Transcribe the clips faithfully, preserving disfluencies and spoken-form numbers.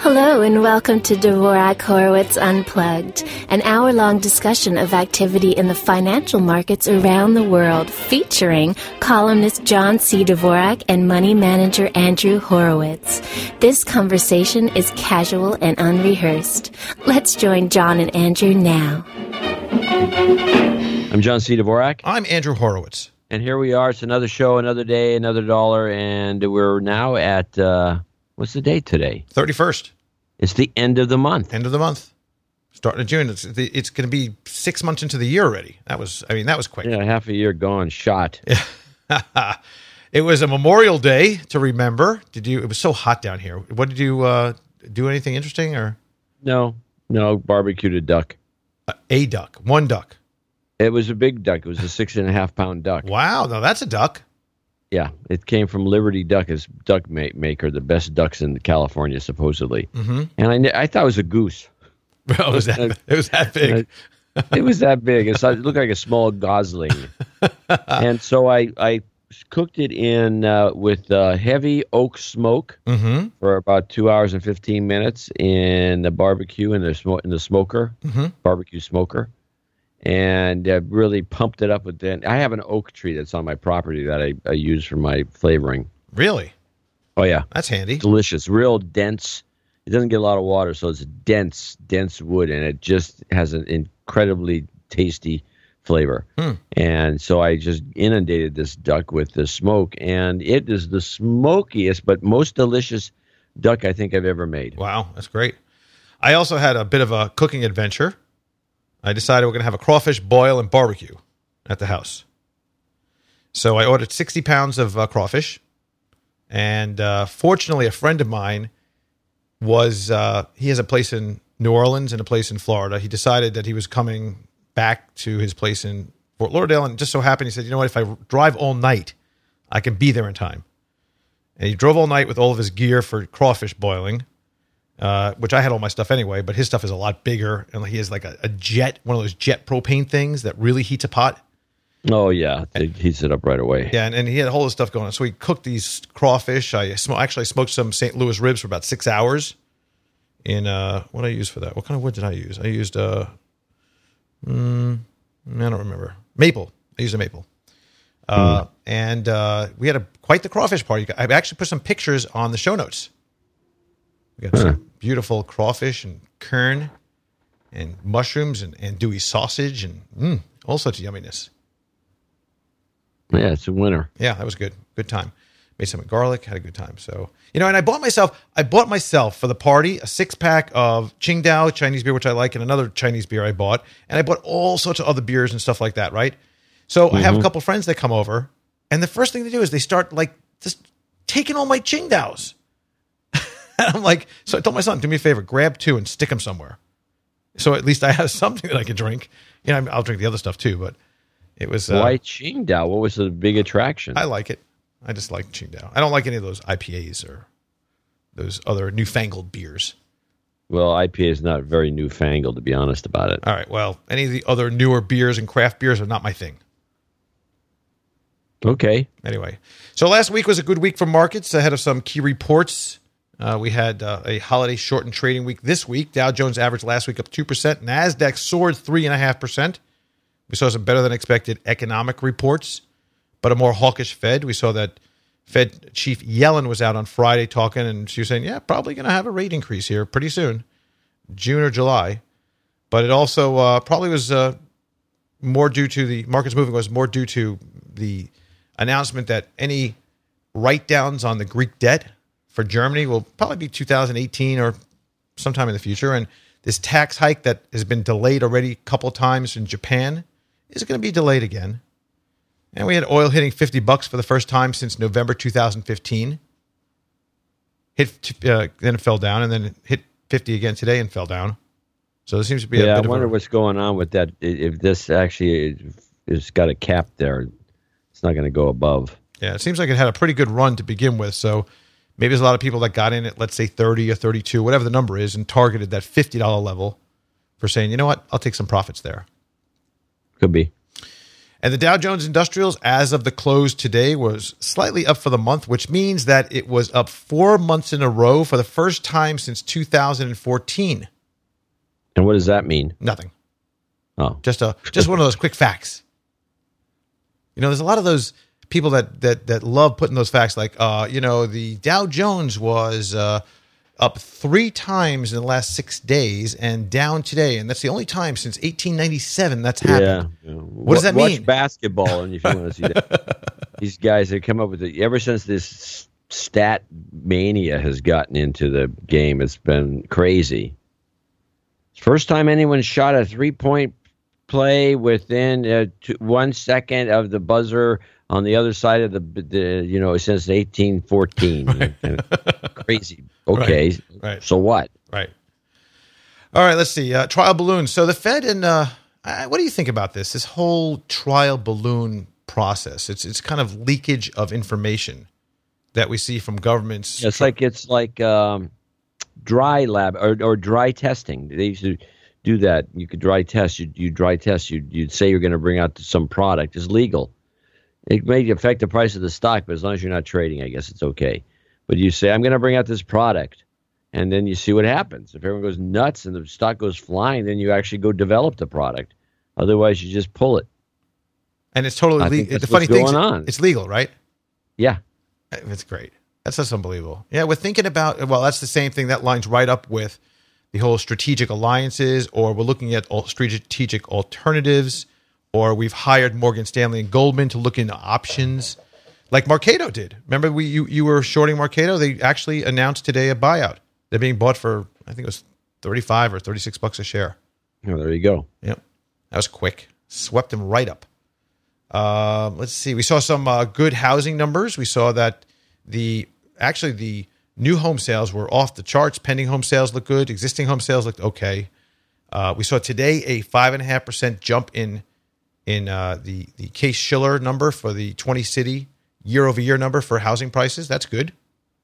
Hello and welcome to Dvorak Horowitz Unplugged, an hour-long discussion of activity in the financial markets around the world, featuring columnist John C. Dvorak and money manager Andrew Horowitz. This conversation is casual and unrehearsed. Let's join John and Andrew now. I'm John C. Dvorak. I'm Andrew Horowitz. And here we are. It's another show, another day, another dollar, and we're now at... Uh, What's the date today? thirty-first. It's the end of the month. End of the month. Starting in June. It's it's going to be six months into the year already. That was, I mean, that was quick. Yeah, half a year gone, shot. It was a Memorial Day to remember. Did you? It was so hot down here. What did you uh, do? Anything interesting or? No, no, barbecued a duck. Uh, a duck. One duck. It was a big duck. It was a six and a half pound duck. Wow. Now that's a duck. Yeah, it came from Liberty Duck, as duck ma- maker, the best ducks in California, supposedly. Mm-hmm. And I, I thought it was a goose. Well, it was that, it was that big. It was that big. It looked like a small gosling. And so I, I cooked it in uh, with uh, heavy oak smoke mm-hmm. for about two hours and fifteen minutes in the barbecue in the, sm- in the smoker, mm-hmm. barbecue smoker. And uh, really pumped it up with that. I have an oak tree that's on my property that I, I use for my flavoring. Really? Oh, yeah. That's handy. Delicious. Real dense. It doesn't get a lot of water, so it's dense, dense wood, and it just has an incredibly tasty flavor. Hmm. And so I just inundated this duck with the smoke, and it is the smokiest but most delicious duck I think I've ever made. Wow, that's great. I also had a bit of a cooking adventure. I decided we're going to have a crawfish boil and barbecue at the house. So I ordered sixty pounds of uh, crawfish. And uh, fortunately, a friend of mine was, uh, he has a place in New Orleans and a place in Florida. He decided that he was coming back to his place in Fort Lauderdale. And just so happened, he said, you know what, if I drive all night, I can be there in time. And he drove all night with all of his gear for crawfish boiling. Uh, which I had all my stuff anyway, but his stuff is a lot bigger, and he has like a, a jet, one of those jet propane things that really heats a pot. Oh yeah, it heats it up right away. Yeah, and, and he had a whole lot of stuff going on. So he cooked these crawfish. I sm- actually smoked some Saint Louis ribs for about six hours. In uh, what did I use for that? What kind of wood did I use? I used uh, mm, I don't remember. Maple. I used a maple. Uh, mm. And uh, we had a quite the crawfish party. I actually put some pictures on the show notes. We got some beautiful crawfish and kern and mushrooms and andouille sausage and mm, all sorts of yumminess. Yeah, it's a winner. Yeah, that was good. Good time. Made some garlic, had a good time. So, you know, and I bought myself, I bought myself for the party a six pack of Qingdao Chinese beer, which I like, and another Chinese beer I bought. And I bought all sorts of other beers and stuff like that, right? So mm-hmm. I have a couple friends that come over, and the first thing they do is they start like just taking all my Qingdaos. And I'm like, so I told my son, do me a favor, grab two and stick them somewhere. So at least I have something that I can drink. You know, I'll drink the other stuff too, but it was... Uh, Why Qingdao? What was the big attraction? I like it. I just like Qingdao. I don't like any of those I P As or those other newfangled beers. Well, I P A is not very newfangled, to be honest about it. All right, well, any of the other newer beers and craft beers are not my thing. Okay. Anyway, so last week was a good week for markets ahead of some key reports. Uh, we had uh, a holiday shortened trading week this week. Dow Jones averaged last week up two percent. NASDAQ soared three point five percent. We saw some better than expected economic reports, but a more hawkish Fed. We saw that Fed Chief Yellen was out on Friday talking, and she was saying, yeah, probably going to have a rate increase here pretty soon, June or July. But it also uh, probably was uh, more due to the markets moving was more due to the announcement that any write-downs on the Greek debt for Germany will probably be two thousand eighteen or sometime in the future. And this tax hike that has been delayed already a couple of times in Japan is going to be delayed again. And we had oil hitting fifty bucks for the first time since November two thousand fifteen. Hit, uh, then it fell down, and then it hit fifty again today and fell down. So there seems to be yeah, a bit I wonder of a, what's going on with that. If this actually has got a cap there, it's not going to go above. Yeah, it seems like it had a pretty good run to begin with. So maybe there's a lot of people that got in at, let's say, thirty or thirty-two, whatever the number is, and targeted that fifty dollars level for saying, you know what, I'll take some profits there. Could be. And the Dow Jones Industrials, as of the close today, was slightly up for the month, which means that it was up four months in a row for the first time since two thousand fourteen. And what does that mean? Nothing. Oh, Just a just one of those quick facts. You know, there's a lot of those people that that that love putting those facts, like, uh, you know, the Dow Jones was uh, up three times in the last six days and down today, and that's the only time since eighteen ninety-seven that's happened. Yeah. What does that Watch mean? basketball, and if you want to see that, these guys that come up with it ever since this stat mania has gotten into the game, it's been crazy. First time anyone shot a three-point play within uh, two, one second of the buzzer on the other side of the, the you know, since eighteen fourteen. Right. Crazy. Okay. Right. Right. So what? Right. All right. Let's see. Uh, trial balloons. So the Fed and uh, what do you think about this? This whole trial balloon process. It's it's kind of leakage of information that we see from governments. It's like it's like um, dry lab or, or dry testing. They used to do that. You could dry test. You you dry test. You you'd say you're going to bring out some product. It's legal. It may affect the price of the stock, but as long as you're not trading, I guess it's okay. But you say, I'm going to bring out this product, and then you see what happens. If everyone goes nuts and the stock goes flying, then you actually go develop the product. Otherwise, you just pull it. And it's totally legal. The funny thing is, it's legal, right? Yeah. It's great. That's just unbelievable. Yeah, we're thinking about, well, that's the same thing. That lines right up with the whole strategic alliances, or we're looking at strategic alternatives, or we've hired Morgan Stanley and Goldman to look into options, like Marcado did. Remember, we you, you were shorting Marcado? They actually announced today a buyout. They're being bought for, I think it was thirty-five or thirty-six bucks a share. Oh, there you go. Yep. That was quick. Swept them right up. Um, let's see. We saw some uh, good housing numbers. We saw that the actually the new home sales were off the charts. Pending home sales looked good. Existing home sales looked okay. Uh, we saw today a five and a half percent jump in in uh, the the Case-Shiller number for the twenty city year over year number for housing prices. That's good.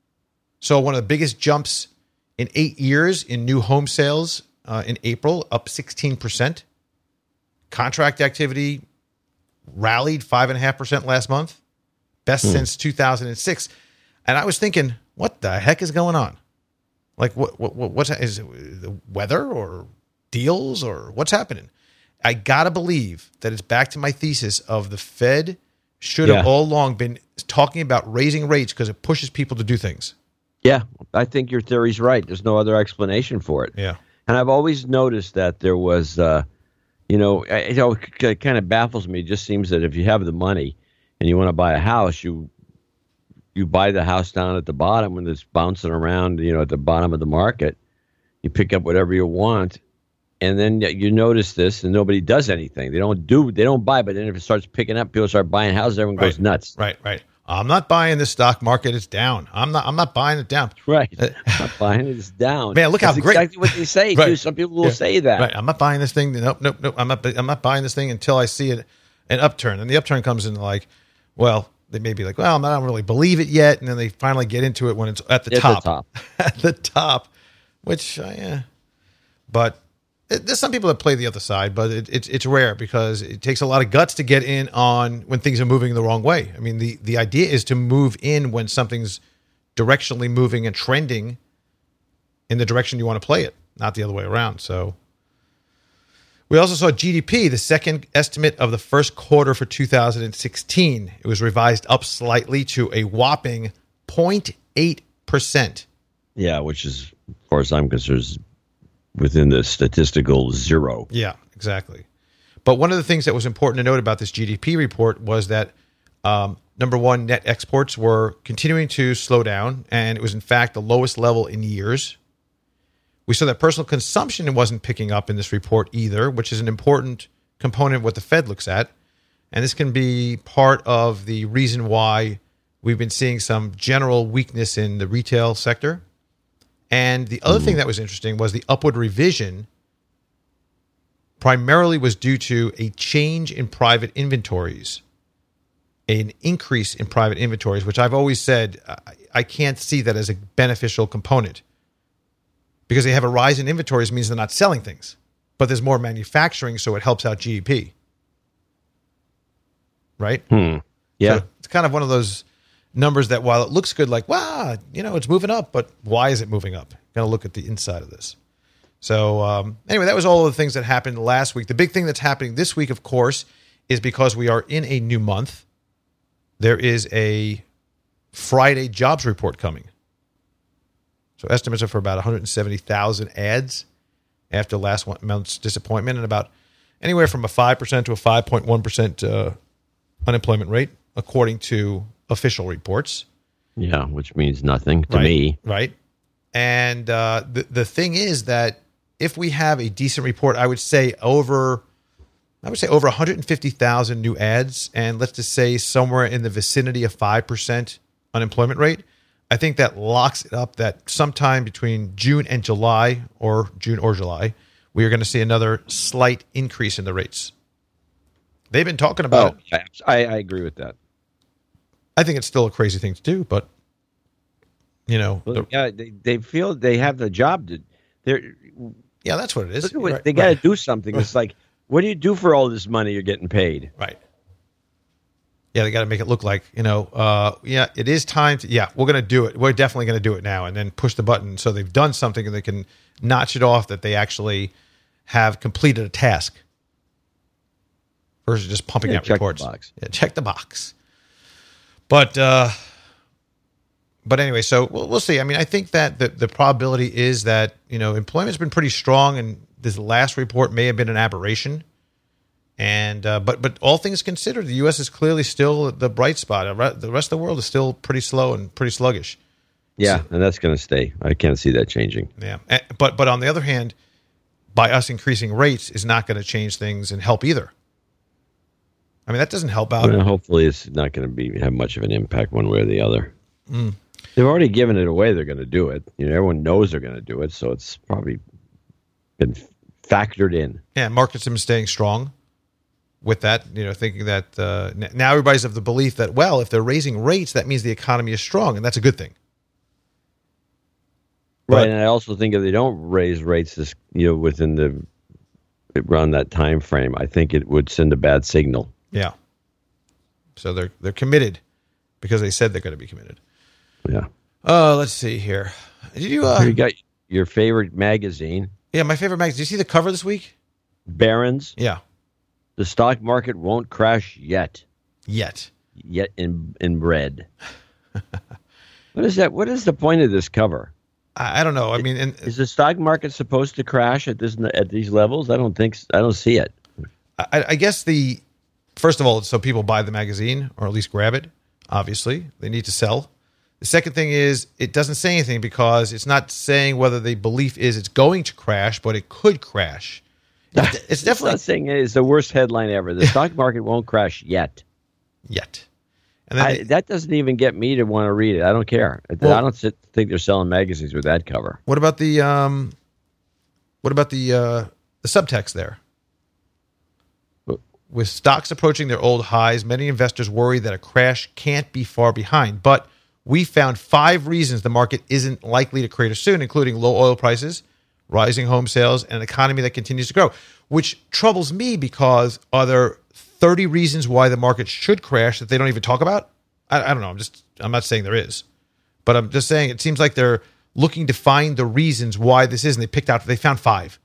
So one of the biggest jumps in eight years in new home sales uh, in April, up sixteen percent. Contract activity rallied five and a half percent last month, best hmm. since two thousand six. And I was thinking, what the heck is going on? Like, what, what, what what's is it the weather or deals or what's happening? I gotta believe that it's back to my thesis of the Fed should yeah. have all along been talking about raising rates because it pushes people to do things. Yeah, I think your theory's right. There's no other explanation for it. Yeah, and I've always noticed that there was. Uh, You know, it, it kind of baffles me. It just seems that if you have the money and you want to buy a house, you you buy the house down at the bottom when it's bouncing around, you know, at the bottom of the market. You pick up whatever you want, and then you notice this, and nobody does anything. They don't do, they don't buy, but then if it starts picking up, people start buying houses, everyone right. goes nuts. Right, right. I'm not buying this stock market. It's down. I'm not. I'm not buying it down. Right. I'm not buying it. It's down. Man, look That's how great. Exactly what they say. right. Too. Some people will yeah. say that. Right. I'm not buying this thing. Nope, nope, nope. I'm not. I'm not buying this thing until I see it an upturn. And the upturn comes in like, well, they may be like, well, I don't really believe it yet, and then they finally get into it when it's at the at top. The top. at the top, which uh, yeah, but. It, there's some people that play the other side, but it, it's it's rare because it takes a lot of guts to get in on when things are moving the wrong way. I mean, the, the idea is to move in when something's directionally moving and trending in the direction you want to play it, not the other way around. So we also saw G D P, the second estimate of the first quarter for two thousand sixteen. It was revised up slightly to a whopping zero point eight percent. Yeah, which is, as far as I'm concerned, within the statistical zero. Yeah, exactly. But one of the things that was important to note about this G D P report was that, um, number one, net exports were continuing to slow down, and it was, in fact, the lowest level in years. We saw that personal consumption wasn't picking up in this report either, which is an important component of what the Fed looks at. And this can be part of the reason why we've been seeing some general weakness in the retail sector. And the other thing that was interesting was the upward revision primarily was due to a change in private inventories, an increase in private inventories, which I've always said I can't see that as a beneficial component because they have a rise in inventories means they're not selling things, but there's more manufacturing, so it helps out G D P. right? Hmm. Yeah. So it's kind of one of those numbers that while it looks good, like, wow, you know, it's moving up, but why is it moving up? Got to look at the inside of this. So um, anyway, that was all of the things that happened last week. The big thing that's happening this week, of course, is because we are in a new month. There is a Friday jobs report coming. So estimates are for about one hundred seventy thousand ads after last month's disappointment, and about anywhere from a five percent to a five point one percent uh, unemployment rate, according to official reports. Yeah, which means nothing to right, me. Right. And uh, the, the thing is that if we have a decent report, I would say over, I would say over one hundred fifty thousand new ads, and let's just say somewhere in the vicinity of five percent unemployment rate, I think that locks it up that sometime between June and July, or June or July, we are going to see another slight increase in the rates. They've been talking about oh, it. I, I agree with that. I think it's still a crazy thing to do, but, you know. Well, the, yeah, they, they feel they have the job to. They're yeah, that's what it is. what, right, they got to right. do something. It's like, what do you do for all this money you're getting paid? Right. Yeah, they got to make it look like, you know, uh, yeah, it is time to, yeah, we're going to do it. We're definitely going to do it now, and then push the button so they've done something and they can notch it off that they actually have completed a task versus just pumping Yeah, out check reports. the box. Yeah, check the box. But, uh, but anyway, so we'll, we'll see. I mean, I think that the, the probability is that, you know, employment's been pretty strong, and this last report may have been an aberration. And uh, but but all things considered, the U S is clearly still the bright spot. The rest of the world is still pretty slow and pretty sluggish. Yeah, So, and that's going to stay. I can't see that changing. yeah. And- But but on the other hand, by us increasing rates is not going to change things and help either. I mean, that doesn't help out. Well, hopefully, it's not going to be have much of an impact one way or the other. Mm. They've already given it away. They're going to do it. You know, everyone knows they're going to do it, so it's probably been factored in. Yeah, markets have been staying strong with that, you know, thinking that uh, n- now everybody's of the belief that, well, if they're raising rates, that means the economy is strong, and that's a good thing. Right, But- and I also think if they don't raise rates, this you know, within the around that time frame, I think it would send a bad signal. Yeah. So they're they're committed because they said they're going to be committed. Yeah. Uh, let's see here. Did you? Uh, You got your favorite magazine, yeah, my favorite magazine. Did you see the cover this week? Barron's. Yeah. The stock market won't crash yet. Yet. Yet in in red. What is that? What is the point of this cover? I, I don't know. I mean, and, Is the stock market supposed to crash at this at these levels? I don't think. s- I don't see it. I, I guess the first of all, it's so people buy the magazine or at least grab it. Obviously, they need to sell. The second thing is it doesn't say anything because it's not saying whether the belief is it's going to crash, but it could crash. It's, it's definitely Not saying it's the worst headline ever. The stock market won't crash yet. yet. And then I, the- that doesn't even get me to want to read it. I don't care. I- Well- I don't sit, think they're selling magazines with that cover. what about the um, what about the uh, the subtext there? With stocks approaching their old highs, many investors worry that a crash can't be far behind. But we found five reasons the market isn't likely to crater soon, including low oil prices, rising home sales, and an economy that continues to grow, which troubles me because are there thirty reasons why the market should crash that they don't even talk about? I, I don't know. I'm just, I'm not saying there is, but I'm just saying it seems like they're looking to find the reasons why this is, and they picked out, they found five.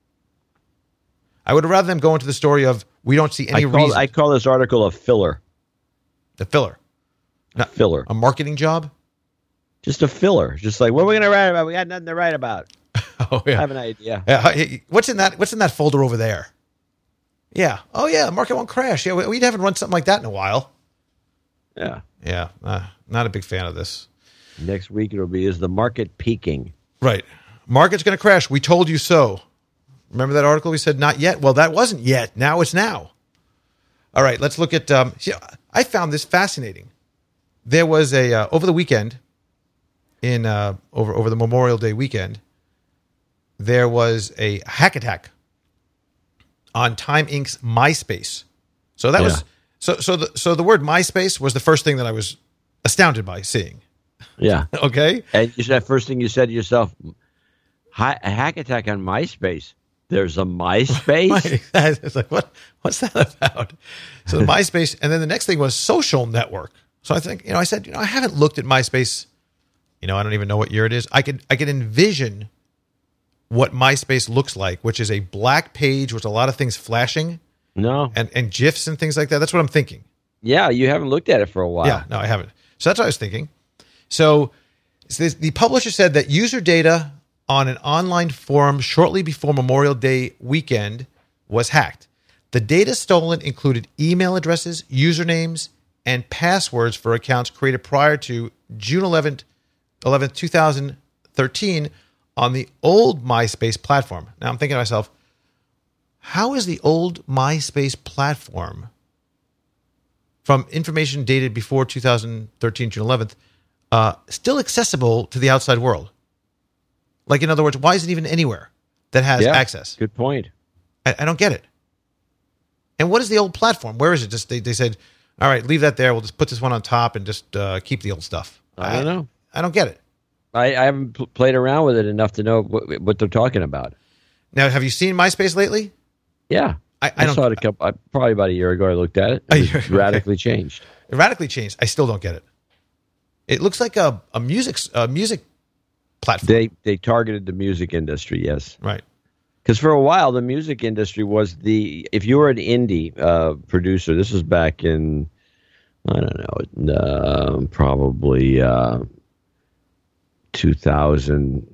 I would rather them go into the story of we don't see any I call, reason. I call this article a filler. The filler. A filler. A marketing job? Just a filler. Just like, what are we going to write about? We got nothing to write about. Oh I yeah. have an idea. Yeah, hey, what's in that? What's in that folder over there? Yeah. Oh yeah, the market won't crash. Yeah, we, we haven't run something like that in a while. Yeah. Yeah, uh, not a big fan of this. Next week it'll be, is the market peaking? Right. Market's going to crash. We told you so. Remember that article we said not yet? Well, that wasn't yet. Now it's now. All right, let's look at. Um, see, I found this fascinating. There was a uh, over the weekend, in uh, over over the Memorial Day weekend, there was a hack attack on Time Incorporated's MySpace. So that Yeah. was so so the so the word MySpace was the first thing that I was astounded by seeing. Yeah. Okay. And you said, first thing you said to yourself, "Hi- a hack attack on MySpace. There's a MySpace? It's like, what? What's that about? So the MySpace, and then the next thing was social network. So I think, you know, I said, you know, I haven't looked at MySpace. You know, I don't even know what year it is. I could, I could envision what MySpace looks like, which is a black page with a lot of things flashing. No. And, and GIFs and things like that. That's what I'm thinking. Yeah, you haven't looked at it for a while. Yeah, no, I haven't. So that's what I was thinking. So the publisher said that user data on an online forum shortly before Memorial Day weekend was hacked. The data stolen included email addresses, usernames, and passwords for accounts created prior to June eleventh, twenty thirteen on the old MySpace platform. Now I'm thinking to myself, how is the old MySpace platform from information dated before two thousand thirteen, June eleventh, uh, still accessible to the outside world? Like, in other words, why is it even anywhere that has yeah, access? Good point. I, I don't get it. And what is the old platform? Where is it? Just they, they said, all right, leave that there. We'll just put this one on top and just uh, keep the old stuff. I don't know. I, I don't get it. I, I haven't pl- played around with it enough to know what, what they're talking about. Now, have you seen MySpace lately? Yeah. I, I, I don't, saw it a couple, uh, probably about a year ago. I looked at it. It was okay. radically changed. It radically changed. I still don't get it. It looks like a, a music a music platform. They they targeted the music industry, yes. Right. Because for a while, the music industry was the, if you were an indie uh, producer, this was back in, I don't know, uh, probably uh, two thousand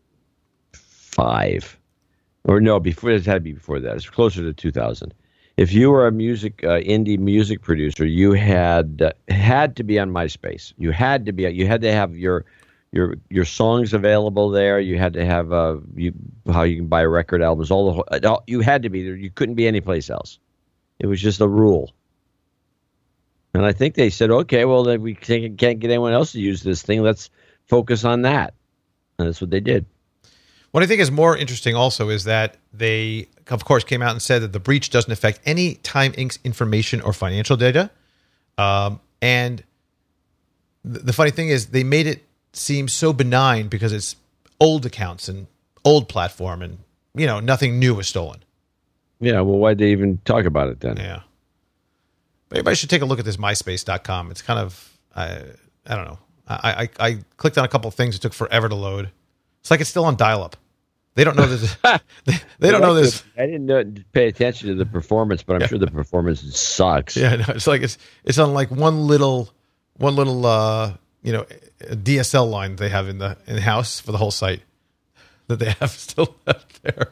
five. Or no, before it had to be before that. It's closer to two thousand. If you were a music uh, indie music producer, you had uh, had to be on MySpace. You had to be. You had to have your your your songs available there. You had to have uh, you how you can buy record albums. All the all, you had to be there. You couldn't be anyplace else. It was just a rule. And I think they said, okay, well, then we can't, can't get anyone else to use this thing. Let's focus on that. And that's what they did. What I think is more interesting also is that they, of course, came out and said that the breach doesn't affect any Time Incorporated's information or financial data. Um, and th- the funny thing is they made it seem so benign because it's old accounts and old platform and, you know, nothing new was stolen. Yeah, well, why'd they even talk about it then? Yeah. But everybody should take a look at this MySpace dot com. It's kind of, I, I don't know. I, I, I clicked on a couple of things. It took forever to load. It's like it's still on dial-up. They don't know this. they, they don't know this. I didn't know, pay attention to the performance, but I'm yeah. sure the performance sucks. Yeah, no, it's like it's it's on like one little one little uh, you know D S L line they have in the in the house for the whole site that they have still left there.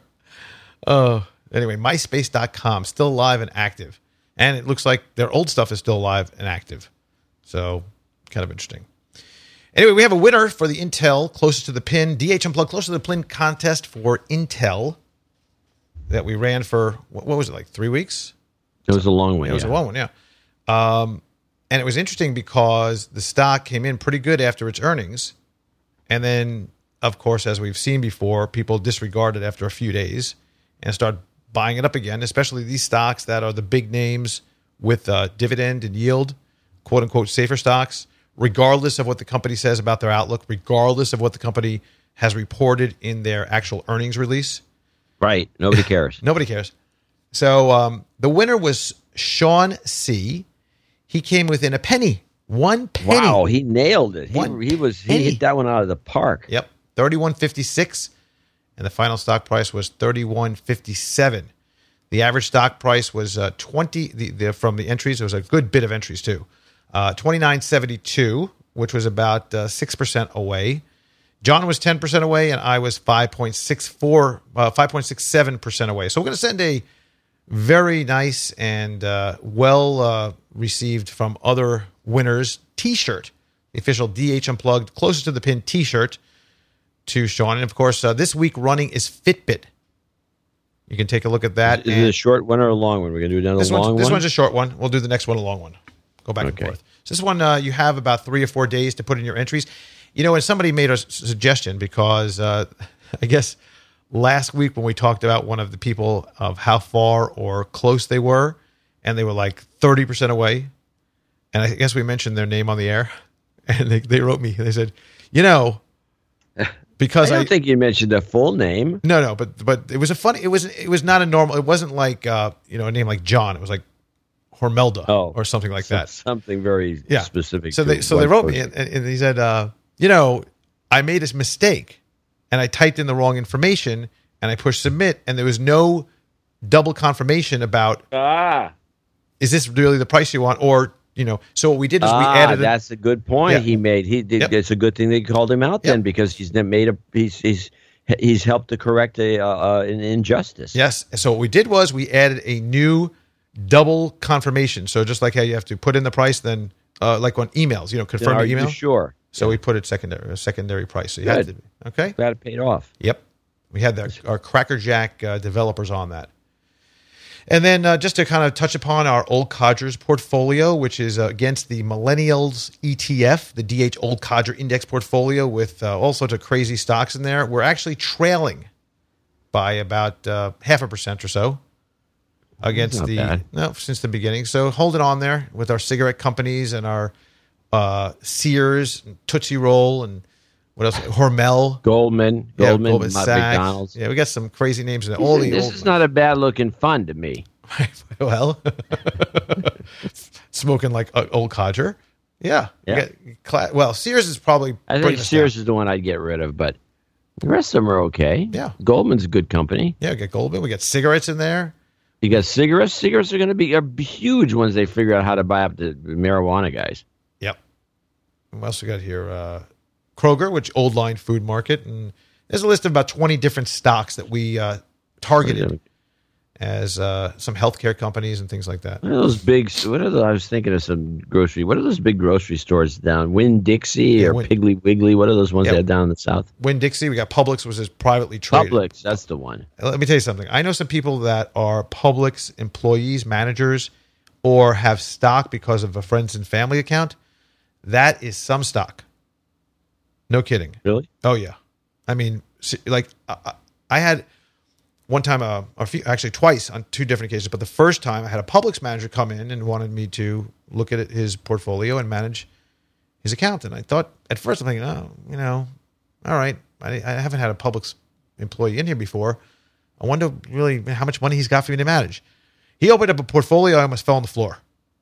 Oh, anyway, MySpace dot com still live and active, and it looks like their old stuff is still live and active. So kind of interesting. Anyway, we have a winner for the Intel Closest to the Pin, D H Unplugged Closest to the Pin contest for Intel that we ran for, what was it, like three weeks? It was a long one. It was yeah. a long one, yeah. Um, and it was interesting because the stock came in pretty good after its earnings. And then, of course, as we've seen before, people disregard it after a few days and start buying it up again, especially these stocks that are the big names with uh, dividend and yield, quote-unquote safer stocks. Regardless of what the company says about their outlook, regardless of what the company has reported in their actual earnings release. Right. Nobody cares. Nobody cares. So um, the winner was Sean C. He came within a penny. One penny. Wow, he nailed it. He, One he was he penny. hit that one out of the park. Yep. thirty-one fifty-six. And the final stock price was thirty-one fifty-seven. The average stock price was uh, twenty the, the from the entries. There was a good bit of entries too. Uh, twenty-nine seventy-two, which was about uh, six percent away. John was ten percent away, and I was five point six four, uh, five point six seven percent away. So we're going to send a very nice and uh, well uh, received from other winners T-shirt, the official D H Unplugged Closest to the Pin T-shirt to Sean. And, of course, uh, this week running is Fitbit. You can take a look at that. Is it a short one or a long one? We're going to do another this long one's, one? This one's a short one. We'll do the next one a long one. Go back Okay. and forth. So this one, uh, you have about three or four days to put in your entries. You know, and somebody made a s- suggestion because uh, I guess last week when we talked about one of the people of how far or close they were, and they were like thirty percent away, and I guess we mentioned their name on the air, and they, they wrote me. They said, you know, because I don't I think you mentioned the full name. no no, but but it was a funny. It was it was not a normal. It wasn't like uh, you know a name like John. It was like Hormelda Oh, or something like so- that. Something very Yeah. specific. So to they so one they wrote me person. and, and he said, uh, you know, I made this mistake and I typed in the wrong information and I pushed submit and there was no double confirmation about Ah, is this really the price you want or you know. So what we did is we ah, added. A, that's a good point Yeah. he made. He did. Yep. It's a good thing they called him out then Yep. because he's then made a he's he's he's helped to correct a uh, uh, an injustice. yes. So what we did was we added a new double confirmation. So just like how you have to put in the price, then uh, like on emails, you know, Then confirm are your you email. sure? So we put it secondary, a secondary price. So you had to, Good. okay. Glad it paid off. Yep. We had the, our Crackerjack uh, developers on that. And then uh, just to kind of touch upon our Old Codgers portfolio, which is uh, against the Millennials E T F, the D H Old Codger Index portfolio with uh, all sorts of crazy stocks in there. We're actually trailing by about uh, half a percent or so against Not the bad. no since the beginning. So holding on there with our cigarette companies and our uh, Sears, and Tootsie Roll, and what else? Hormel. Goldman, Yeah, Goldman, Goldman my Sachs. McDonald's. Yeah, we got some crazy names in there. All the this old is not a bad looking fund to me. well, smoking like an old codger. Yeah. We Yeah. got cla- well, Sears is probably. I think bringing us Sears down. is the one I'd get rid of, but the rest of them are okay. Yeah. Goldman's a good company. Yeah, we got Goldman. We got cigarettes in there. You got cigarettes. Cigarettes are going to be are huge once they figure out how to buy up the marijuana guys. Yep. What else we got here? Uh, Kroger, which old line food market, and there's a list of about twenty different stocks that we uh, targeted as uh, some healthcare companies and things like that. What are those big? What are those? I was thinking of some grocery. What are those big grocery stores down Winn Dixie Yeah, or Winn- Piggly Wiggly? What are those ones Yeah. they have down in the south? Winn Dixie, we got Publix, which is privately traded. Publix, that's the one. Let me tell you something. I know some people that are Publix employees, managers, or have stock because of a friends and family account. That is some stock. No kidding. Really? Oh yeah. I mean, se- like I, I had one time, uh, or few, actually twice on two different occasions. But the first time, I had a Publix manager come in and wanted me to look at his portfolio and manage his account. And I thought at first, I'm thinking, oh, you know, all right. I, I haven't had a Publix employee in here before. I wonder really how much money he's got for me to manage. He opened up a portfolio. I almost fell on the floor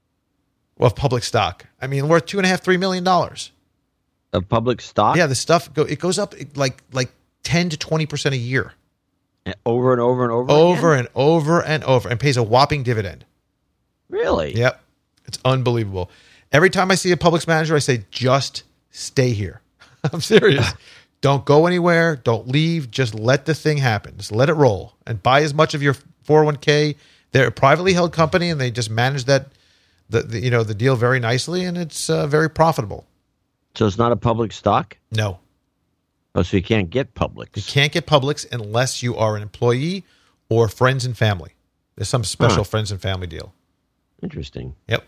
of public stock. I mean, worth two and a half, three million dollars. Of public stock? Yeah, the stuff go. It goes up like like ten to twenty percent a year, Over and over and over. over again? and over and over, and pays a whopping dividend. Really? Yep, it's unbelievable. Every time I see a Publix manager, I say, "Just stay here." I'm serious. Don't go anywhere. Don't leave. Just let the thing happen. Just let it roll, and buy as much of your four oh one k. They're a privately held company, and they just manage that, the, the you know the deal very nicely, and it's uh, very profitable. So it's not a public stock? No, Oh, so you can't get you Publix. can't get Publix unless you are an employee or friends and family. There's some special Huh. friends and family deal. Interesting. Yep.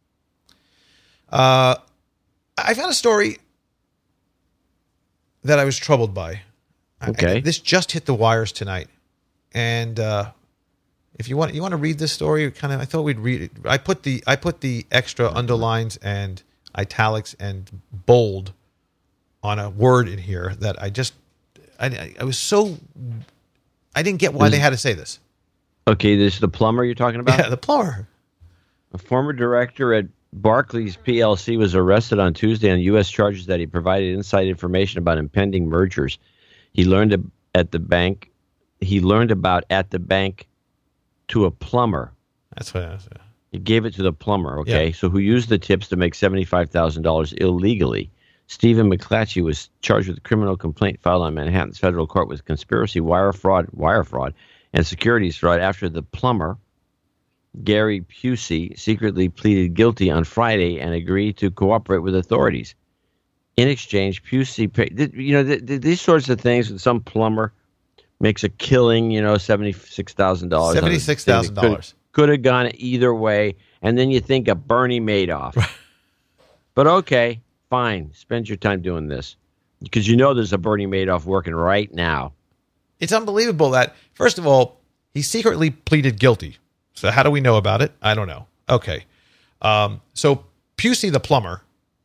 Uh, I found a story that I was troubled by. I- Okay. I- this just hit the wires tonight, and uh, if you want, you want to read this story. Kind of, I thought we'd read it. I put the I put the extra underlines and italics and bold on a word in here that I just I, I, I was so I didn't get why they had to say this. Okay, this is the plumber you're talking about? Yeah, the plumber. A former director at Barclays P L C was arrested on Tuesday on U S charges that he provided inside information about impending mergers. He learned at the bank. He learned about at the bank to a plumber. That's what I was. Uh, He gave it to the plumber. Okay, Yeah. so who used the tips to make seventy-five thousand dollars illegally? Stephen McClatchy was charged with a criminal complaint filed on Manhattan's federal court with conspiracy, wire fraud, wire fraud, and securities fraud after the plumber Gary Pusey secretly pleaded guilty on Friday and agreed to cooperate with authorities. In exchange, Pusey paid, you know, th- th- these sorts of things. Some plumber makes a killing, you know, seventy-six thousand dollars. seventy-six thousand dollars. Could have gone either way. And then you think of Bernie Madoff. But okay, fine. Spend your time doing this. Because you know there's a Bernie Madoff working right now. It's unbelievable that, first of all, he secretly pleaded guilty. So how do we know about it? I don't know. Okay. Um, so Pusey the plumber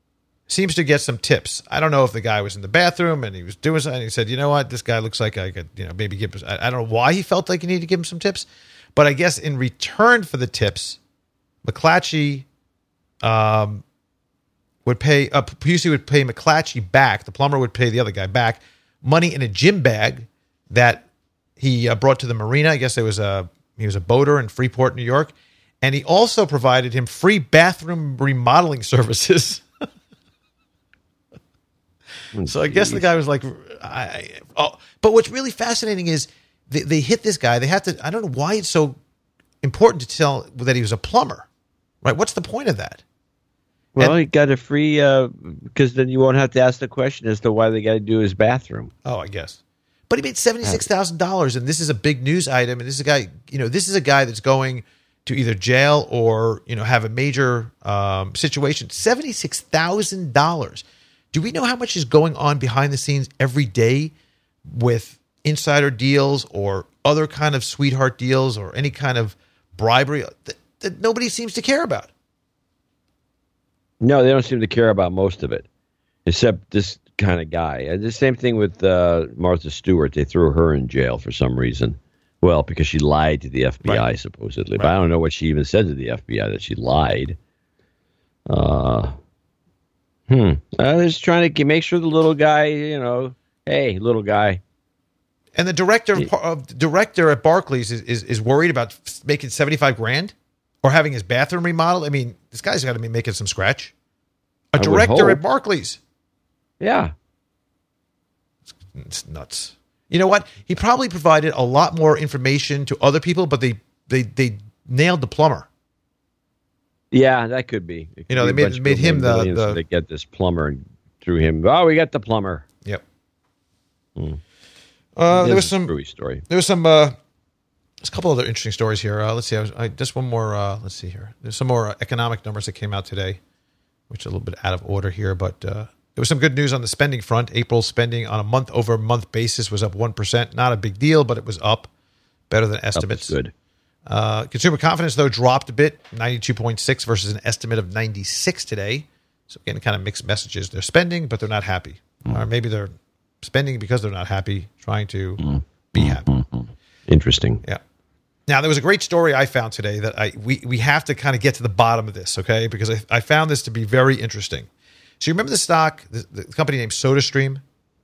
seems to get some tips. I don't know if the guy was in the bathroom and he was doing something. And he said, you know what, this guy looks like I could, you know, maybe give him, I, I don't know why he felt like he needed to give him some tips. But I guess in return for the tips, McClatchy um, would pay, uh, Pusey would pay McClatchy back, the plumber would pay the other guy back, money in a gym bag that he uh, brought to the marina. I guess it was a, he was a boater in Freeport, New York. And he also provided him free bathroom remodeling services. So I guess the guy was like, I, oh, but what's really fascinating is they, they hit this guy. They have to, I don't know why it's so important to tell that he was a plumber, right? What's the point of that? Well, and, he got a free, uh, because then you won't have to ask the question as to why they got to do his bathroom. Oh, I guess. But he made seventy-six thousand dollars, and this is a big news item. And this is a guy, you know, this is a guy that's going to either jail or, you know, have a major um, situation. seventy-six thousand dollars. Do we know how much is going on behind the scenes every day with insider deals or other kind of sweetheart deals or any kind of bribery that, that nobody seems to care about? No, they don't seem to care about most of it, except this kind of guy. And the same thing with uh, Martha Stewart. They threw her in jail for some reason. Well, because she lied to the F B I, right. supposedly. Right. But I don't know what she even said to the F B I, that she lied. Uh Hmm. I was trying to make sure the little guy, you know, hey, little guy. And the director of, of the director at Barclays is, is is worried about making seventy-five grand or having his bathroom remodeled. I mean, this guy's got to be making some scratch. A director at Barclays. Yeah. It's, it's nuts. You know what? He probably provided a lot more information to other people, but they they they nailed the plumber. Yeah, that could be. Could you know, they made made him the, the so they get this plumber and threw him. Oh, we got the plumber. Yep. Hmm. Uh, there was some true story. There was some. Uh, there's a couple other interesting stories here. Uh, let's see. I was, I, just one more. Uh, let's see here. There's some more uh, economic numbers that came out today, which are a little bit out of order here, but uh, there was some good news on the spending front. April spending on a month over month basis was up one percent. Not a big deal, but it was up, better than estimates. Up good. Uh, consumer confidence, though, dropped a bit, ninety-two point six versus an estimate of ninety-six today. So, again, kind of mixed messages. They're spending, but they're not happy. Mm. Or maybe they're spending because they're not happy, trying to mm. be happy. Mm-hmm. Interesting. Yeah. Now, there was a great story I found today that I we, we have to kind of get to the bottom of this, okay? Because I, I found this to be very interesting. So, you remember the stock, the, the company named SodaStream?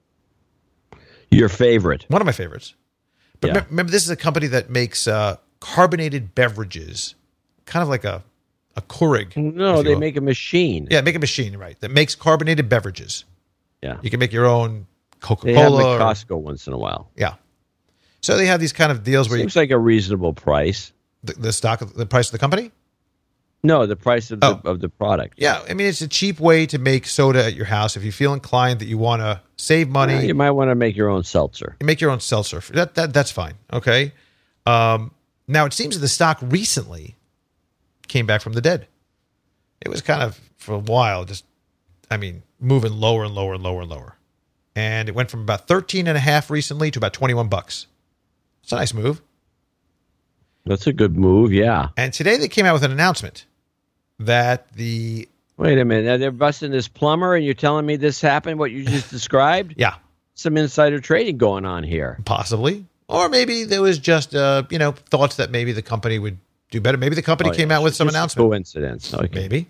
Your favorite. One of my favorites. But yeah. remember, remember, this is a company that makes uh, carbonated beverages, kind of like a, a Keurig. No, they will. make a machine. Yeah, make a machine, right, that makes carbonated beverages. Yeah. You can make your own Coca-Cola. They have them at Costco or, once in a while. Yeah. So they have these kind of deals where Seems you... like a reasonable price. The, the stock, the price of the company? No, the price of oh. the of the product. Yeah, I mean, it's a cheap way to make soda at your house. If you feel inclined that you want to save money... Yeah, you might want to make your own seltzer. You make your own seltzer. That, that That's fine, okay? Um, now, it seems that the stock recently came back from the dead. It was kind of, for a while, just, I mean, moving lower and lower and lower and lower. And it went from about thirteen and a half recently to about twenty-one bucks. It's a nice move. That's a good move, yeah. And today they came out with an announcement that the... Wait a minute. Now they're busting this plumber and you're telling me this happened, what you just described? Yeah. Some insider trading going on here. Possibly. Or maybe there was just, uh, you know, thoughts that maybe the company would do better. Maybe the company oh, came yeah. out with some just announcement. Coincidence. Okay. Maybe.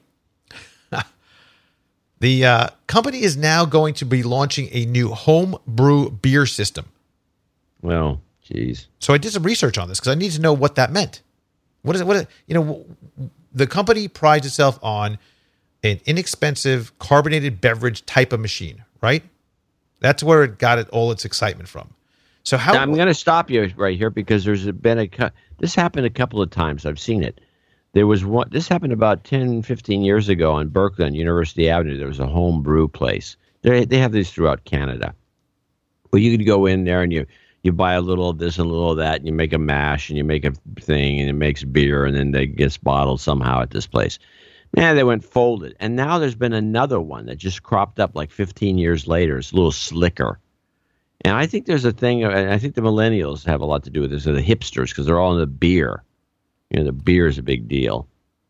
The uh, company is now going to be launching a new home brew beer system. Well, geez. So I did some research on this because I need to know what that meant. What is it? What is, you know, the company prides itself on an inexpensive carbonated beverage type of machine, right? That's where it got it all its excitement from. So how? Now, I'm going to stop you right here because there's been a this happened a couple of times. I've seen it. There was one. This happened about ten, fifteen years ago on Berkeley on University Avenue. There was a home brew place. They they have these throughout Canada. Well, you could go in there and you you buy a little of this and a little of that, and you make a mash and you make a thing, and it makes beer, and then it gets bottled somehow at this place. Man, they went folded, and now there's been another one that just cropped up like fifteen years later. It's a little slicker. And I think there's a thing, and I think the millennials have a lot to do with this, or the hipsters, because they're all in the beer. You know, the beer is a big deal.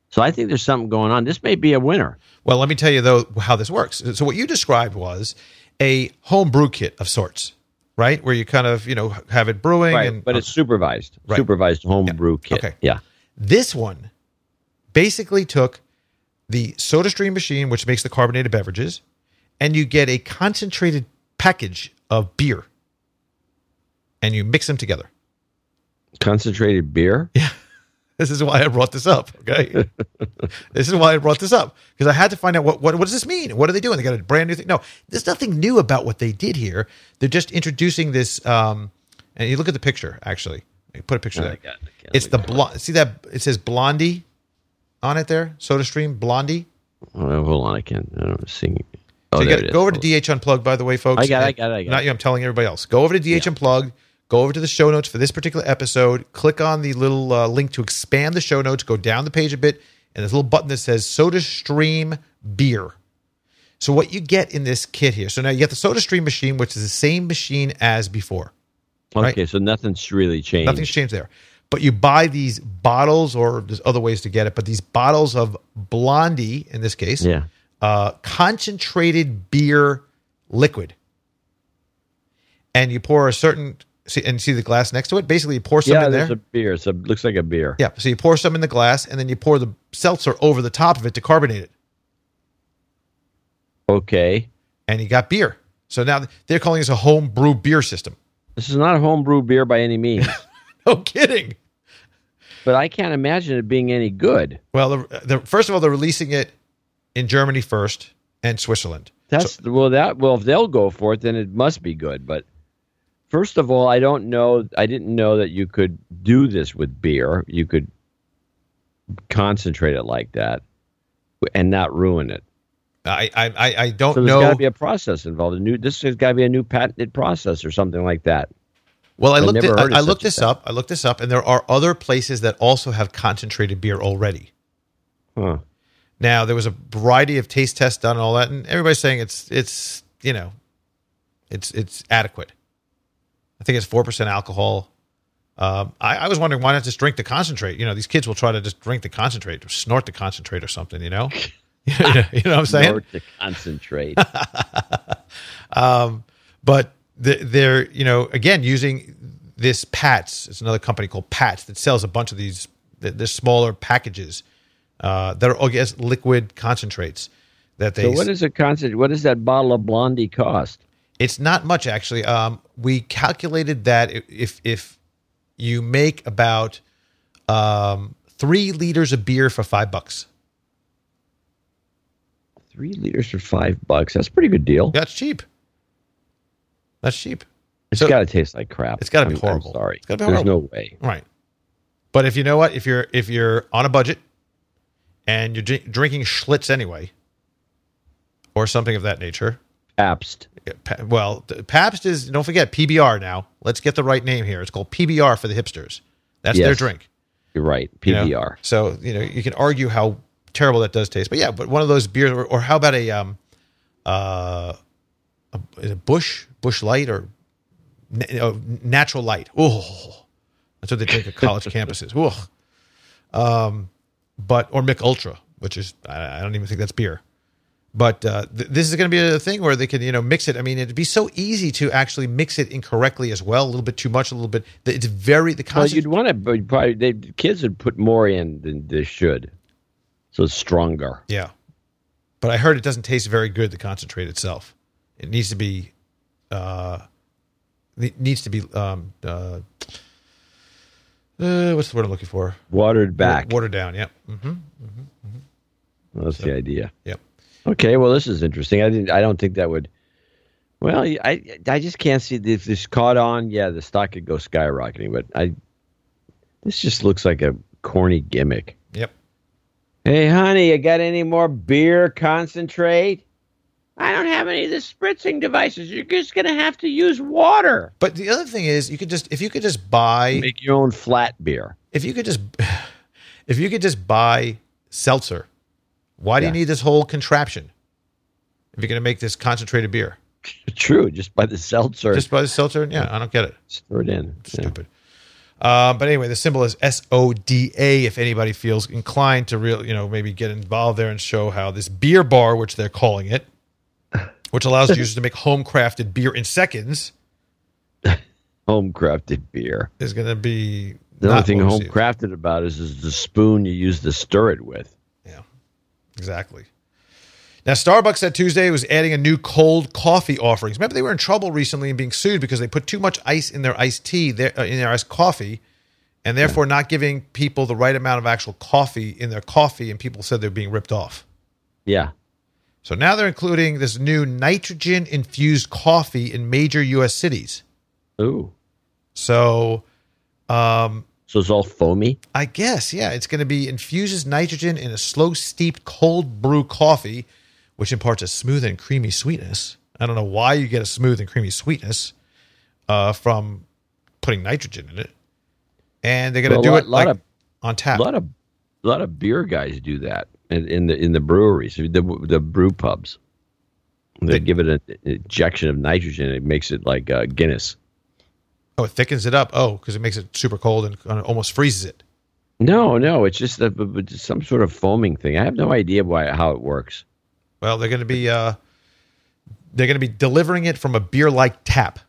So I think there's something going on. This may be a winner. Well, let me tell you, though, how this works. So what you described was a home brew kit of sorts, right? Where you kind of, you know, have it brewing. Right, and, but it's supervised. Right. Supervised home Yeah. brew kit. Okay. Yeah. This one basically took the SodaStream machine, which makes the carbonated beverages, and you get a concentrated package of beer, and you mix them together. Concentrated beer? Yeah. This is why I brought this up. Okay. This is why I brought this up, because I had to find out what, what, what does this mean? What are they doing? They got a brand new thing. No, there's nothing new about what they did here. They're just introducing this. Um, and you look at the picture, actually. Put a picture Oh, there. I got it, I got it. It's the blonde. See that? It says Blondie on it there. SodaStream Blondie. Oh, hold on, I can't. I don't see. Oh, So you there got it to is. go over to D H Unplugged, by the way, folks. I got it, I And got it, I got Not it. you, I'm telling everybody else. Go over to D H Yeah. Unplugged. Go over to the show notes for this particular episode. Click on the little uh, link to expand the show notes. Go down the page a bit, and there's a little button that says SodaStream Beer. So what you get in this kit here. So now you get the SodaStream machine, which is the same machine as before. Okay, so nothing's really changed. Nothing's changed there. But you buy these bottles, or there's other ways to get it, but these bottles of Blondie, in this case, Yeah. uh, concentrated beer liquid. And you pour a certain, see, and see the glass next to it? Basically, you pour some Yeah, in there's there. a beer. So it looks like a beer. Yeah, so you pour some in the glass, and then you pour the seltzer over the top of it to carbonate it. Okay. And you got beer. So now they're calling this a home brew beer system. This is not a homebrew beer by any means, No kidding. but I can't imagine it being any good. Well, the, the, first of all, they're releasing it in Germany first and Switzerland. That's well, that well, if they'll go for it, then it must be good. But first of all, I don't know. I didn't know that you could do this with beer. You could concentrate it like that and not ruin it. I I, I- I don't So there's know. got to be a process involved. A new, this has got to be a new patented process or something like that. Well, I I've looked. never At, heard of I, I such looked a this thing. up. I looked this up, and there are other places that also have concentrated beer already. Huh. Now, there was a variety of taste tests done and all that, and everybody's saying it's it's you know, it's it's adequate. I think it's four percent alcohol. Um, I, I was wondering why not just drink the concentrate. You know, these kids will try to just drink the concentrate or snort the concentrate or something. You know, you know what I'm saying? Or to concentrate. Um, but the, they're, you know, again, using this Pats. It's another company called Pats that sells a bunch of these, the, the smaller packages uh, that are, I guess, liquid concentrates that they. So what is a concentrate? What does that bottle of Blondie cost? It's not much, actually. Um, we calculated that if if you make about um, three liters of beer for five bucks. Three liters for five bucks. That's a pretty good deal. That's cheap. That's cheap. It's So- got to taste like crap. It's gotta be I'm- horrible. I'm sorry. It's gotta be There's horrible. no way. Right. But if you know what, if you're if you're on a budget and you're drink, drinking Schlitz anyway, or something of that nature, Pabst. Pa- well, the Pabst is, don't forget, P B R now. Let's get the right name here. It's called P B R for the hipsters. That's their Yes. drink. You're right. you know? P B R. So, you know, you can argue how terrible that does taste. But yeah, but one of those beers, or, or how about a um uh a, is it Bush Bush Light or na- uh, Natural Light? Oh, that's what they drink at college campuses. Oh, um, but or Mick Ultra, which is I, I don't even think that's beer. But uh, th- this is going to be a thing where they can, you know, mix it. I mean, it'd be so easy to actually mix it incorrectly as well. A little bit too much, a little bit. It's very the Well, concept. you'd want to, but probably they, kids would put more in than they should, so it's stronger. Yeah. But I heard it doesn't taste very good, the concentrate itself. It needs to be, uh, it needs to be, um, uh, uh, what's the word I'm looking for? Watered back. Watered down, yep. Mm-hmm. That's the idea. Yep. Okay, well, this is interesting. I didn't. I don't think that would. Well, I I just can't see if this caught on. Yeah, the stock could go skyrocketing, but I. This just looks like a corny gimmick. Yep. Hey, honey, you got any more beer concentrate? I don't have any of the spritzing devices. You're just gonna have to use water. But the other thing is, you could just, if you could just buy, Make your own flat beer. if you could just, if you could just buy seltzer, why do Yeah. you need this whole contraption? If you're going to make this concentrated beer, True, just by the seltzer. just buy the seltzer. Yeah, I don't get it. Just throw it in. Yeah. Stupid. Uh, but anyway, the symbol is S O D A. If anybody feels inclined to real, you know, maybe get involved there and show how this beer bar, which they're calling it, which allows users to make home crafted beer in seconds, home crafted beer is going to be the only thing home received. crafted about is, is the spoon you use to stir it with. Yeah, exactly. Now, Starbucks said Tuesday was adding a new cold coffee offerings. Remember, they were in trouble recently and being sued because they put too much ice in their iced tea, their, uh, in their iced coffee, and therefore yeah. not giving people the right amount of actual coffee in their coffee, and people said they're being ripped off. Yeah. So now they're including this new nitrogen-infused coffee in major U S cities. Ooh. So... Um, so it's all foamy? I guess, yeah. It's going to be infuses nitrogen in a slow-steeped cold brew coffee, which imparts a smooth and creamy sweetness. I don't know why you get a smooth and creamy sweetness uh, from putting nitrogen in it. And they're going to well, do lot, it like of, on tap. A lot of a lot of beer guys do that in, in the in the breweries, the the brew pubs. They, they give it an injection of nitrogen. It makes it like uh, Guinness. Oh, it thickens it up. Oh, because it makes it super cold and almost freezes it. No, no, it's just a, some sort of foaming thing. I have no idea why how it works. Well, they're going to be uh, they're going to be delivering it from a beer-like tap.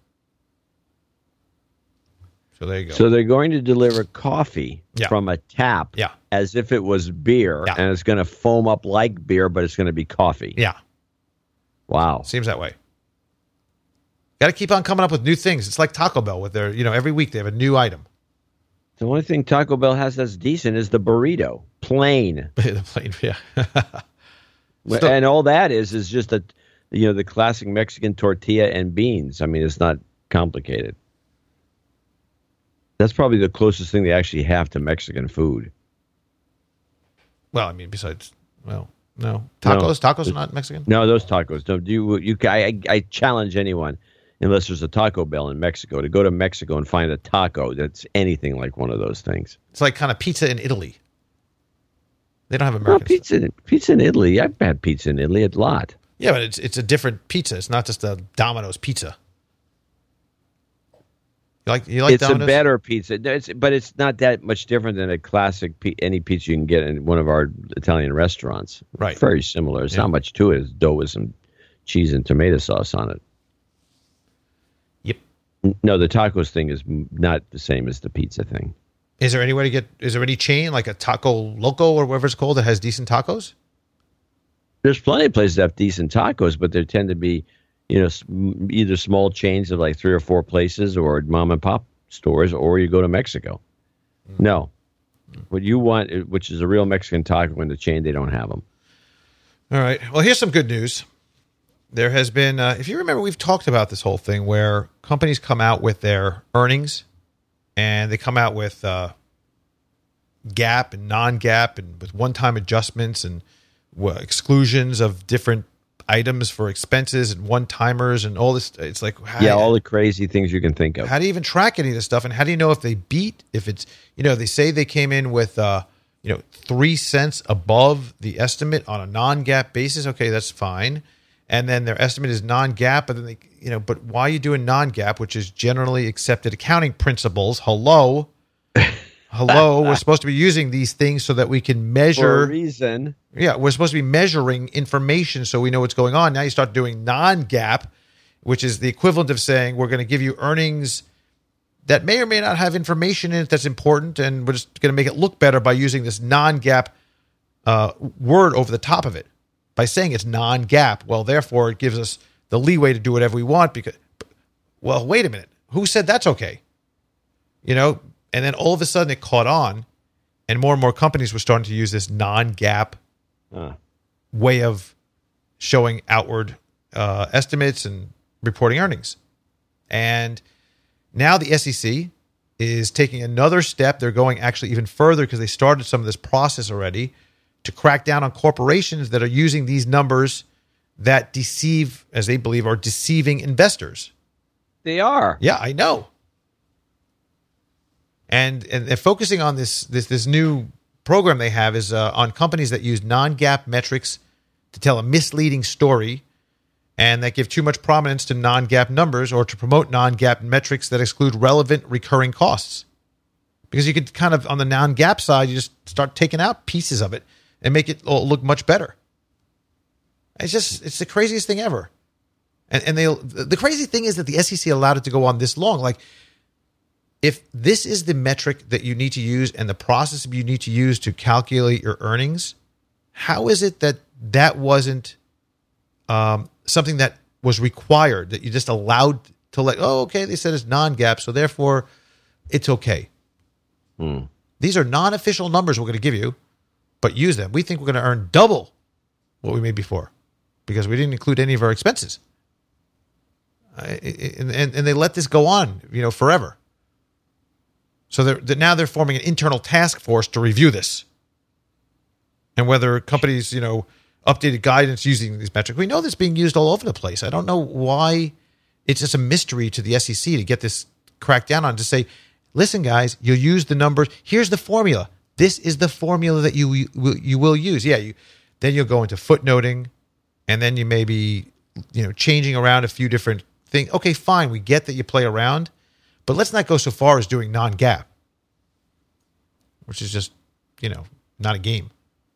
So there you go. So they're going to deliver coffee yeah. from a tap, yeah. as if it was beer, yeah. and it's going to foam up like beer, but it's going to be coffee. Yeah. Wow. Seems that way. Got to keep on coming up with new things. It's like Taco Bell with their, you know, every week they have a new item. The only thing Taco Bell has that's decent is the burrito, plain. The plain, yeah. Still, and all that is is just a, you know, the classic Mexican tortilla and beans. I mean, it's not complicated. That's probably the closest thing they actually have to Mexican food. Well, I mean, besides, well, no tacos. No, tacos are not Mexican. No, those tacos. No, you you. I I challenge anyone, unless there's a Taco Bell in Mexico, to go to Mexico and find a taco that's anything like one of those things. It's like kind of pizza in Italy. They don't have American well, pizza. Stuff. Pizza in Italy. I've had pizza in Italy a lot. Yeah, but it's it's a different pizza. It's not just a Domino's pizza. You like you like it's Domino's? A better pizza, it's, but it's not that much different than a classic any pizza you can get in one of our Italian restaurants. Right, it's very similar. It's yeah. not much to it. It's dough with some cheese and tomato sauce on it. Yep. No, the tacos thing is not the same as the pizza thing. Is there any way to get? Is there any chain like a Taco Loco or whatever it's called that has decent tacos? There's plenty of places that have decent tacos, but there tend to be, you know, either small chains of like three or four places, or mom and pop stores, or you go to Mexico. Mm. No, mm. what you want, which is a real Mexican taco in the chain, they don't have them. All right. Well, here's some good news. There has been, uh, if you remember, we've talked about this whole thing where companies come out with their earnings, and they come out with uh, GAAP and non-GAAP and with one-time adjustments and uh, exclusions of different items for expenses and one-timers and all this. It's like, how, yeah, all the crazy things you can think of. How do you even track any of this stuff? And how do you know if they beat, if it's, you know, they say they came in with, uh, you know, three cents above the estimate on a non-GAAP basis. Okay, that's fine. And then their estimate is non-GAAP, but then they, you know, but why are you doing non-GAAP, which is generally accepted accounting principles? Hello. Hello, we're supposed to be using these things so that we can measure. For a reason. Yeah, we're supposed to be measuring information so we know what's going on. Now you start doing non-GAAP, which is the equivalent of saying we're going to give you earnings that may or may not have information in it that's important, and we're just going to make it look better by using this non-GAAP uh, word over the top of it. By saying it's non-GAAP, well, therefore it gives us the leeway to do whatever we want because, well, wait a minute. Who said that's okay? You know, and then all of a sudden it caught on, and more and more companies were starting to use this non-GAAP uh. way of showing outward uh, estimates and reporting earnings. And now the S E C is taking another step. They're going actually even further because they started some of this process already to crack down on corporations that are using these numbers that deceive, as they believe, are deceiving investors. They are. Yeah, I know. And and they're focusing on this this this new program they have is uh, on companies that use non-GAAP metrics to tell a misleading story and that give too much prominence to non-GAAP numbers or to promote non-GAAP metrics that exclude relevant recurring costs. because you could kind of, on the non-GAAP side, you just start taking out pieces of it and make it look much better. It's just, it's the craziest thing ever. And and they the crazy thing is that the S E C allowed it to go on this long. Like, if this is the metric that you need to use and the process you need to use to calculate your earnings, how is it that that wasn't um, something that was required, that you just allowed to let, oh, okay, they said it's non-GAAP, so therefore it's okay. Hmm. These are non-official numbers we're going to give you, but use them. We think we're going to earn double what we made before because we didn't include any of our expenses. Uh, and, and, and they let this go on, you know, forever. So they're, they're, now they're forming an internal task force to review this. And whether companies, you know, updated guidance using these metrics. We know this being used all over the place. I don't know why it's just a mystery to the S E C to get this cracked down on, to say, listen, guys, you'll use the numbers. Here's the formula. This is the formula that you you, you will use. Yeah, you, then you'll go into footnoting, and then you may be, you know, changing around a few different things. Okay, fine, we get that you play around, but let's not go so far as doing non-GAAP, which is just, you know, not a game.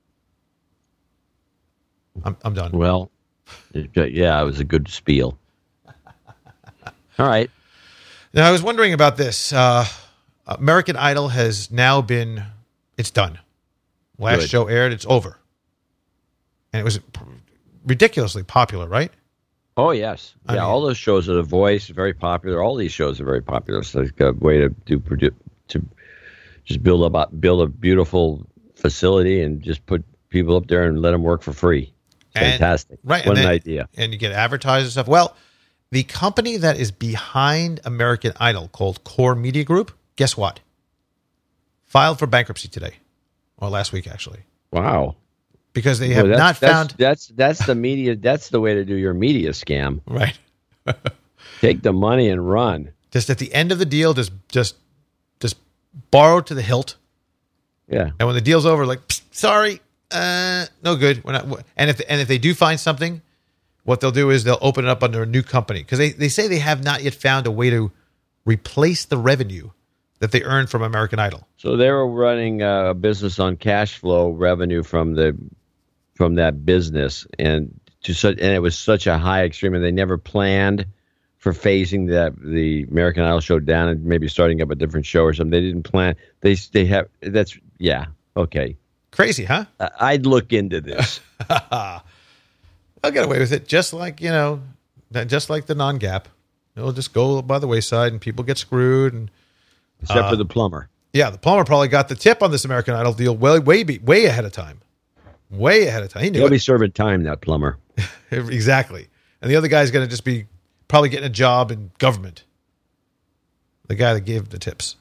I'm I'm done. Well, yeah, it was a good spiel. All right. Now, I was wondering about this. Uh, American Idol has now been, it's done. Last Good. show aired, it's over. And it was ridiculously popular, right? Oh, yes. I Yeah, mean- all those shows are The Voice, very popular. All these shows are very popular. So it's a way to do produ- to just build up build a beautiful facility and just put people up there and let them work for free. And- Fantastic. right. What and an then- idea. And you get advertised and stuff. Well, the company that is behind American Idol, called Core Media Group, guess what? Filed for bankruptcy today, or last week, actually, Wow. because they have Well, not that's, that's, found. That's that's the media. That's the way to do your media scam. Right. Take the money and run. Just at the end of the deal, just just just borrow to the hilt. Yeah. And when the deal's over, like, "Psst, sorry, uh, no good. We're not. And if and if they do find something, what they'll do is they'll open it up under a new company, because they, they say they have not yet found a way to replace the revenue that they earned from American Idol. So they were running a business on cash flow revenue from the from that business, and to such and it was such a high extreme, and they never planned for phasing that the American Idol show down and maybe starting up a different show or something. They didn't plan. They they have that's yeah okay. Crazy, huh? I- I'd look into this. They'll get away with it, just like, you know, just like the non-GAAP. It'll just go by the wayside, and people get screwed. And Except for the plumber. yeah, the plumber probably got the tip on this American Idol deal way, way, way ahead of time. Way ahead of time. He knew He'll it. be serving time, that plumber. Exactly. And the other guy's going to just be probably getting a job in government. The guy that gave the tips.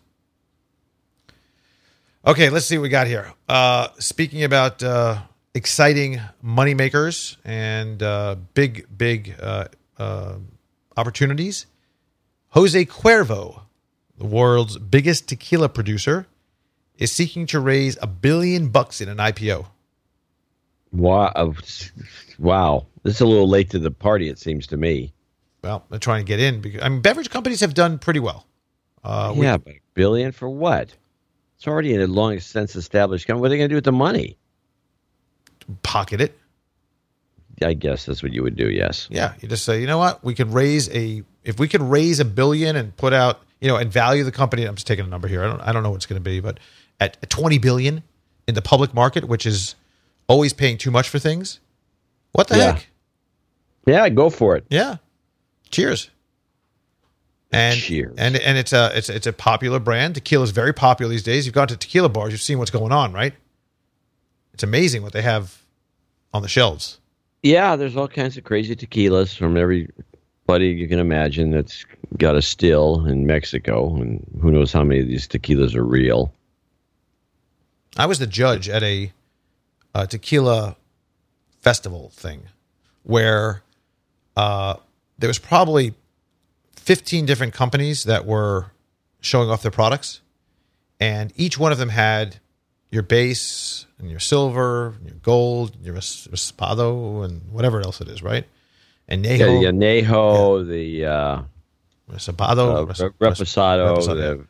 Okay, let's see what we got here. Uh, speaking about uh, exciting moneymakers and uh, big, big uh, uh, opportunities, Jose Cuervo, the world's biggest tequila producer, is seeking to raise a billion bucks in an I P O. Wow. Wow. This is a little late to the party, it seems to me. Well, they're trying to get in because I mean, beverage companies have done pretty well. Uh, we- yeah, but a billion for what? It's already in a long since established company. What are they going to do with the money? pocket it. I guess that's what you would do, yes. Yeah, you just say, you know what, we could raise a if we could raise a billion and put out, you know, and value the company. I'm just taking a number here. I don't I don't know what it's going to be, but at, at twenty billion in the public market, which is always paying too much for things. What the Yeah. heck? Yeah, go for it. Yeah. Cheers. And Cheers. and and it's a it's it's a popular brand. Tequila is very popular these days. You've gone to tequila bars, you've seen what's going on, right? It's amazing what they have on the shelves. Yeah, there's all kinds of crazy tequilas from everybody you can imagine that's got a still in Mexico, and who knows how many of these tequilas are real. I was the judge at a, a tequila festival thing where uh, there was probably fifteen different companies that were showing off their products, and each one of them had your base and your silver, and your gold, your res- Raspado, and whatever else it is, right? And Yeah, Nejo, the Anejo, the uh, Raspado, uh, Res- Reposado, Reposado, the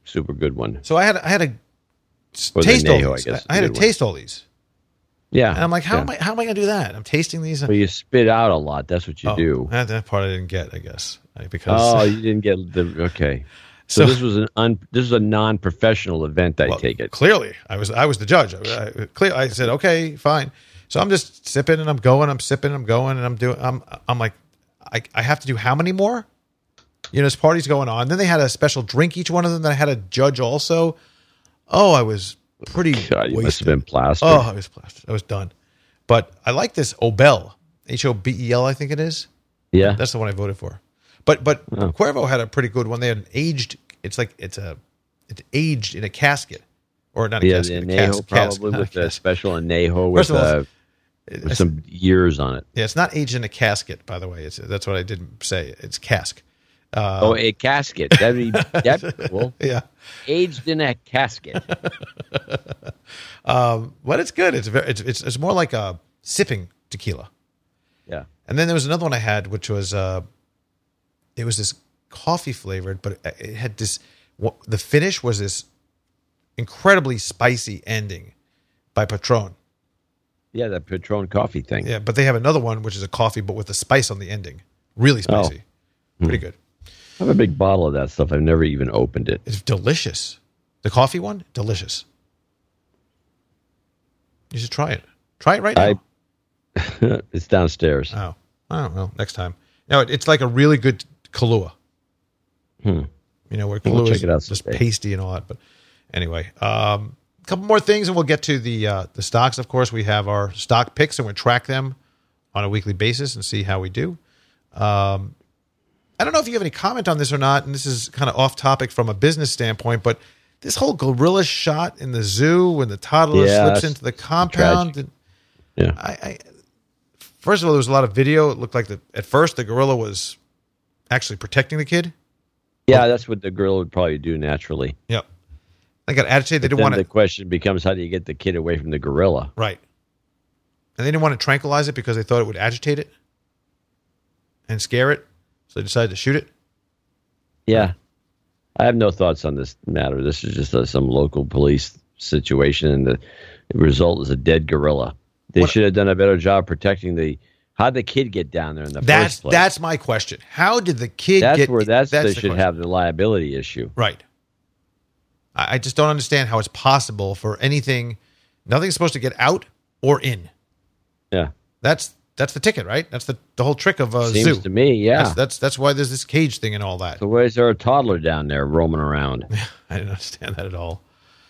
super good one. So I had I had to Or taste the Añejo, all I these. guess, I, I had to good one. taste all these, Yeah. and I'm like, how yeah. am I? How am I going to do that? I'm tasting these. Well, you spit out a lot. That's what you oh, do. That, that part I didn't get, I guess, right, because Oh, you didn't get the okay. So, So- this was an un, this was a non-professional event. I well, take it. clearly I was I was the judge. I, I, clear, I said, okay, fine. So I'm just sipping and I'm going. I'm sipping. I'm going and I'm doing. I'm I'm like, I I have to do how many more? You know, this party's going on. Then they had a special drink, each one of them, that I had to judge also. Oh, I was pretty God, you wasted. must have been plastered. Oh, I was plastered. I was done. But I like this Obel, H O B E L, I think it is. yeah. That's the one I voted for. But but Oh. Cuervo had a pretty good one. They had an aged. It's like it's a it's aged in a casket, or not a Yeah, casket. the a Añejo cask, cask, probably not a with the casket. special Añejo with, First of all, uh, with some years on it. Yeah, it's not aged in a casket. By the way, it's that's what I didn't say. It's cask. Uh, Oh, a casket. That'd be, that'd be cool. yeah, Aged in a casket. um, but it's good. It's very. It's, it's it's more like a sipping tequila. Yeah. And then there was another one I had, which was uh, it was this coffee flavored, but it, it had this. What, the finish was this incredibly spicy ending by Patron. Yeah, that Patron coffee thing. Yeah, but they have another one which is a coffee, but with a spice on the ending. Really spicy, pretty good. I have a big bottle of that stuff. I've never even opened it. It's delicious. The coffee one, delicious. You should try it. Try it right now. I, it's downstairs. Oh, I don't know. Next time. No, it, it's like a really good Kahlua. Hmm. You know, where We'll Kahlua check is it out just someday. pasty and all that. But anyway, um, a couple more things, and we'll get to the uh, the stocks. Of course, we have our stock picks, and we track them on a weekly basis and see how we do. Um, I don't know if you have any comment on this or not, and this is kind of off topic from a business standpoint, but this whole gorilla shot in the zoo when the toddler Yeah, slips it's into the compound. tragic. and Yeah. I, I first of all, there was a lot of video. It looked like the at first the gorilla was actually protecting the kid. Yeah, that's what the girl would probably do naturally. Yep. They got agitated. They didn't Then want the to question becomes, how do you get the kid away from the gorilla? right, and they didn't want to tranquilize it because they thought it would agitate it and scare it. So they decided to shoot it. Yeah. I have no thoughts on this matter. This is just a, some local police situation, and the, the result is a dead gorilla. They What- should have done a better job protecting the. How'd the kid get down there in the That's first place? that's my question. How did the kid That's get? where that's, they the should question. have the liability issue. Right. I, I just don't understand how it's possible for anything. Nothing's supposed to get out or in. Yeah. That's that's the ticket, right? That's the, the whole trick of a Seems zoo. to me, yeah. That's, that's that's why there's this cage thing and all that. So why is there a toddler down there roaming around? I didn't understand that at all.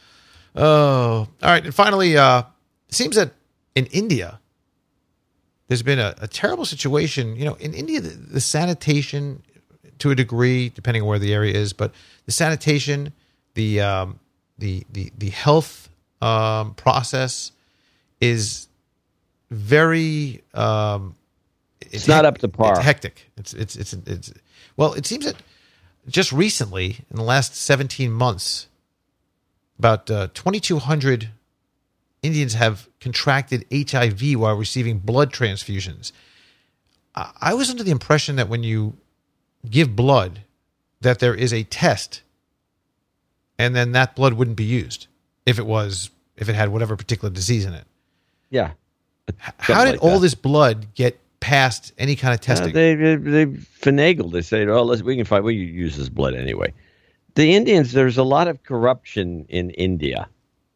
Oh, all right. And finally, uh, it seems that in India, there's been a, a terrible situation. You know, in India, the, the sanitation, to a degree, depending on where the area is, but the sanitation, the um, the the the health um, process is very. Um, It's not up to par. It's hectic. It's it's it's it's. Well, it seems that just recently, in the last seventeen months, about uh, twenty-two hundred Indians have contracted H I V while receiving blood transfusions. I, I was under the impression that when you give blood, that there is a test, and then that blood wouldn't be used if it was if it had whatever particular disease in it. Yeah. How did like all that. this blood get past any kind of Uh, testing? they, they they finagled. They said, "Oh, let's we can find. We can use this blood anyway." The Indians. There's a lot of corruption in India.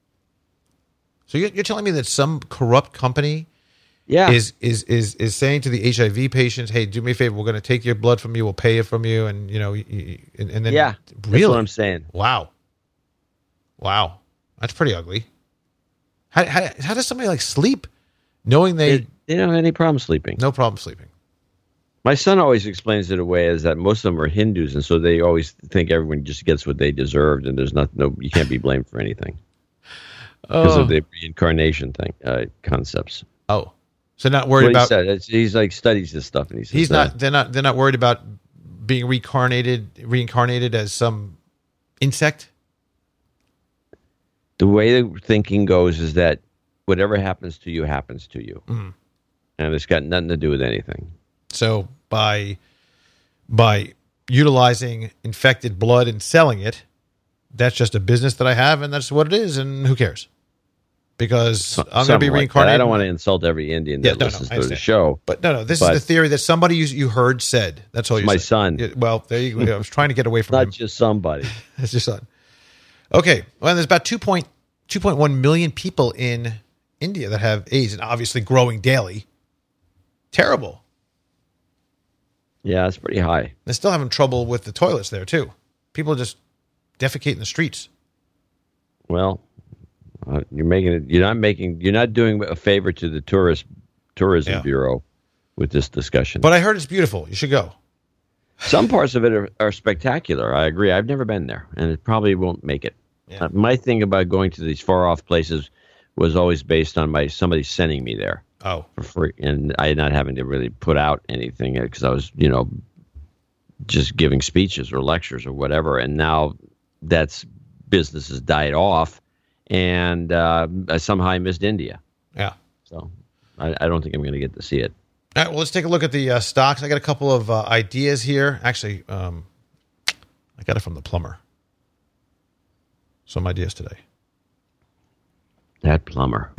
So you're, you're telling me that some corrupt company Yeah. is is is is saying to the H I V patients, "Hey, do me a favor. We're going to take your blood from you. We'll pay it from you." And you know, y- y- and, and then yeah. really, That's what I'm saying. wow, wow, that's pretty ugly. How how, how does somebody like sleep knowing they They, they don't have any problem sleeping. no problem sleeping? My son always explains it away as that most of them are Hindus, and so they always think everyone just gets what they deserved, and there's not no you can't be blamed for anything because Oh, of the reincarnation thing uh, concepts. oh, so not worried What he about said, it's, he's like studies this stuff, and he says he's uh, not they're not they're not worried about being reincarnated reincarnated as some insect. the way the thinking goes is that whatever happens to you happens to you, Mhm. and it's got nothing to do with anything. So by by utilizing infected blood and selling it, that's just a business that I have, and that's what it is, and who cares? Because So- I'm going to be somewhat. reincarnated. I don't want to insult every Indian that Yeah, no, no, listens I to the understand. show. But no, no, this But- is the theory that somebody you, you heard said. That's all you my said. son. Yeah, well, there you go. I was trying to get away from Not him. just somebody. That's your son. Okay. Well, there's about two point two point one million people in India that have AIDS, and obviously growing daily. Terrible. Yeah, it's pretty high. They're still having trouble with the toilets there, too. People just defecate in the streets. Well, uh, you're making it. You're not making. You're not doing a favor to the tourist tourism Yeah. bureau with this discussion. But I heard it's beautiful. You should go. Some parts of it are, are spectacular. I agree. I've never been there, and it probably won't make it. Yeah. Uh, my thing about going to these far off places was always based on my somebody sending me there Oh, for free, and I not having to really put out anything because I was, you know, just giving speeches or lectures or whatever. And now that's business has died off, and uh, I somehow I missed India. yeah. So I, I don't think I'm going to get to see it. All right, well, let's take a look at the uh, stocks. I got a couple of uh, ideas here. Actually, um, I got it from the plumber. Some ideas today. That plumber.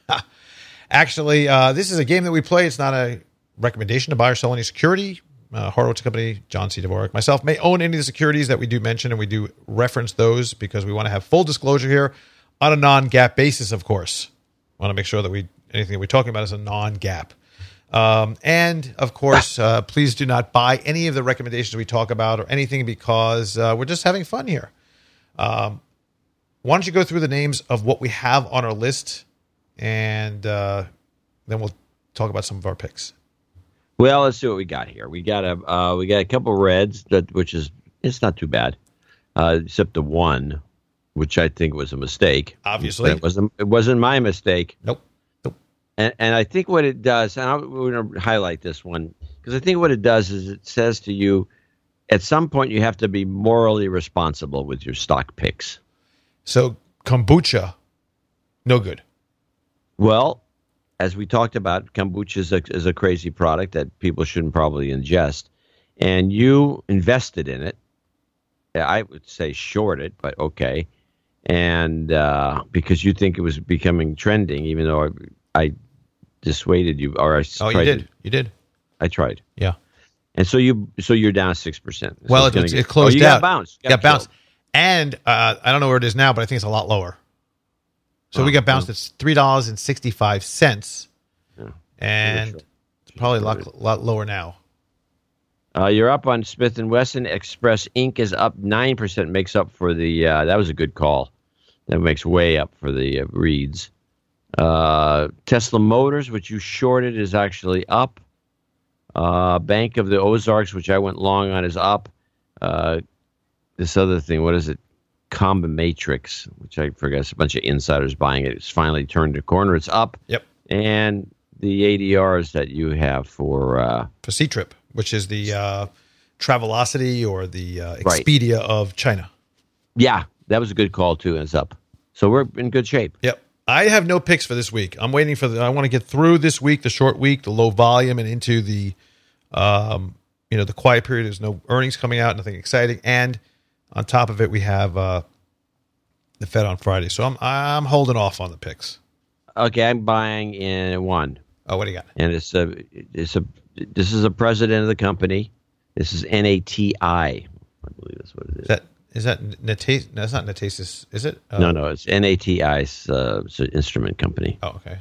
Actually, uh, this is a game that we play. It's not a recommendation to buy or sell any security. Uh, Horowitz Company, John C. Dvorak, myself may own any of the securities that we do mention, and we do reference those because we want to have full disclosure here on a non-GAAP basis, of course. We want to make sure that we anything that we're talking about is a non-GAAP. Um, and, of course, uh, please do not buy any of the recommendations we talk about or anything because uh, we're just having fun here. Um, why don't you go through the names of what we have on our list, and uh, then we'll talk about some of our picks. Well, let's see what we got here. We got a uh, we got a couple reds that which is it's not too bad, uh, except the one, which I think was a mistake. Obviously. But it wasn't. It wasn't my mistake. Nope. Nope. And, and I think what it does, and I'm going to highlight this one because I think what it does is it says to you, at some point you have to be morally responsible with your stock picks. So kombucha, no good. Well, as we talked about, kombucha is a, is a crazy product that people shouldn't probably ingest. And you invested in it. I would say short it, but okay. And uh, because you think it was becoming trending, even though I, I dissuaded you, or I Oh, tried you did. to- You did. I tried. Yeah. And so you, so you're down six percent. So Well, it's it, gonna it, get- it closed oh, you out. got bounced. You Yeah, got bounced. killed. And uh, I don't know where it is now, but I think it's a lot lower. So we Oh, got bounced at three dollars and sixty-five cents. Yeah. And Sure. it's probably a lot, lot lower now. Uh, you're up on Smith and Wesson. Express Incorporated is up nine percent. Makes up for the. Uh, that was a good call. That makes way up for the uh, reads. Uh, Tesla Motors, which you shorted, is actually up. Uh, Bank of the Ozarks, which I went long on, is up. Uh, this other thing, what is it? Combinatrix, which I forget. It's a bunch of insiders buying it. It's finally turned a corner. It's up. Yep. And the A D Rs that you have for. Uh, For C-Trip, which is the uh, Travelocity or the uh, Right. Expedia of China. yeah, that was a good call, too, and it's up. So we're in good shape. Yep. I have no picks for this week. I'm waiting for the. I want to get through this week, the short week, the low volume, and into the, um, you know, the quiet period. There's no earnings coming out, nothing exciting, and on top of it, we have uh, the Fed on Friday. So I'm I'm holding off on the picks. Okay, I'm buying in one, Oh, what do you got? and it's a it's a this is a president of the company. This is N A T I. I believe that's what it is. Is that is that Natas? No, that's not Natasis, is it? Uh, no, no, it's N A T I. It's, uh, it's an instrument company. Oh, okay.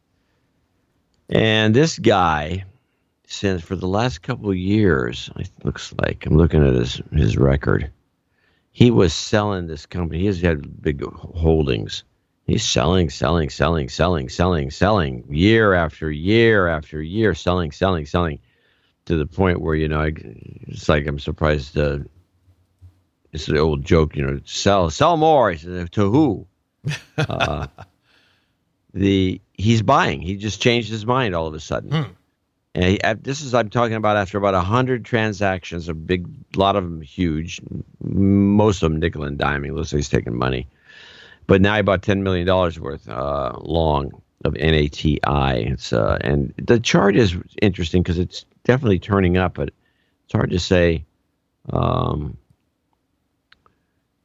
And this guy, since for the last couple of years, it looks like I'm looking at his his record. He was selling this company. He's had big holdings. He's selling, selling, selling, selling, selling, selling, year after year after year, selling, selling, selling, to the point where, you know, I, it's like I'm surprised. Uh, it's the old joke, you know, sell, sell more. He said, to who? Uh, the he's buying. He just changed his mind all of a sudden. Hmm. And he, this is I'm talking about after about a hundred transactions, a big lot of them huge, most of them nickel and diming. Looks like he's taking money, but now he bought ten million dollars worth uh, long of N A T I. It's uh, and the chart is interesting because it's definitely turning up, but it's hard to say. Um,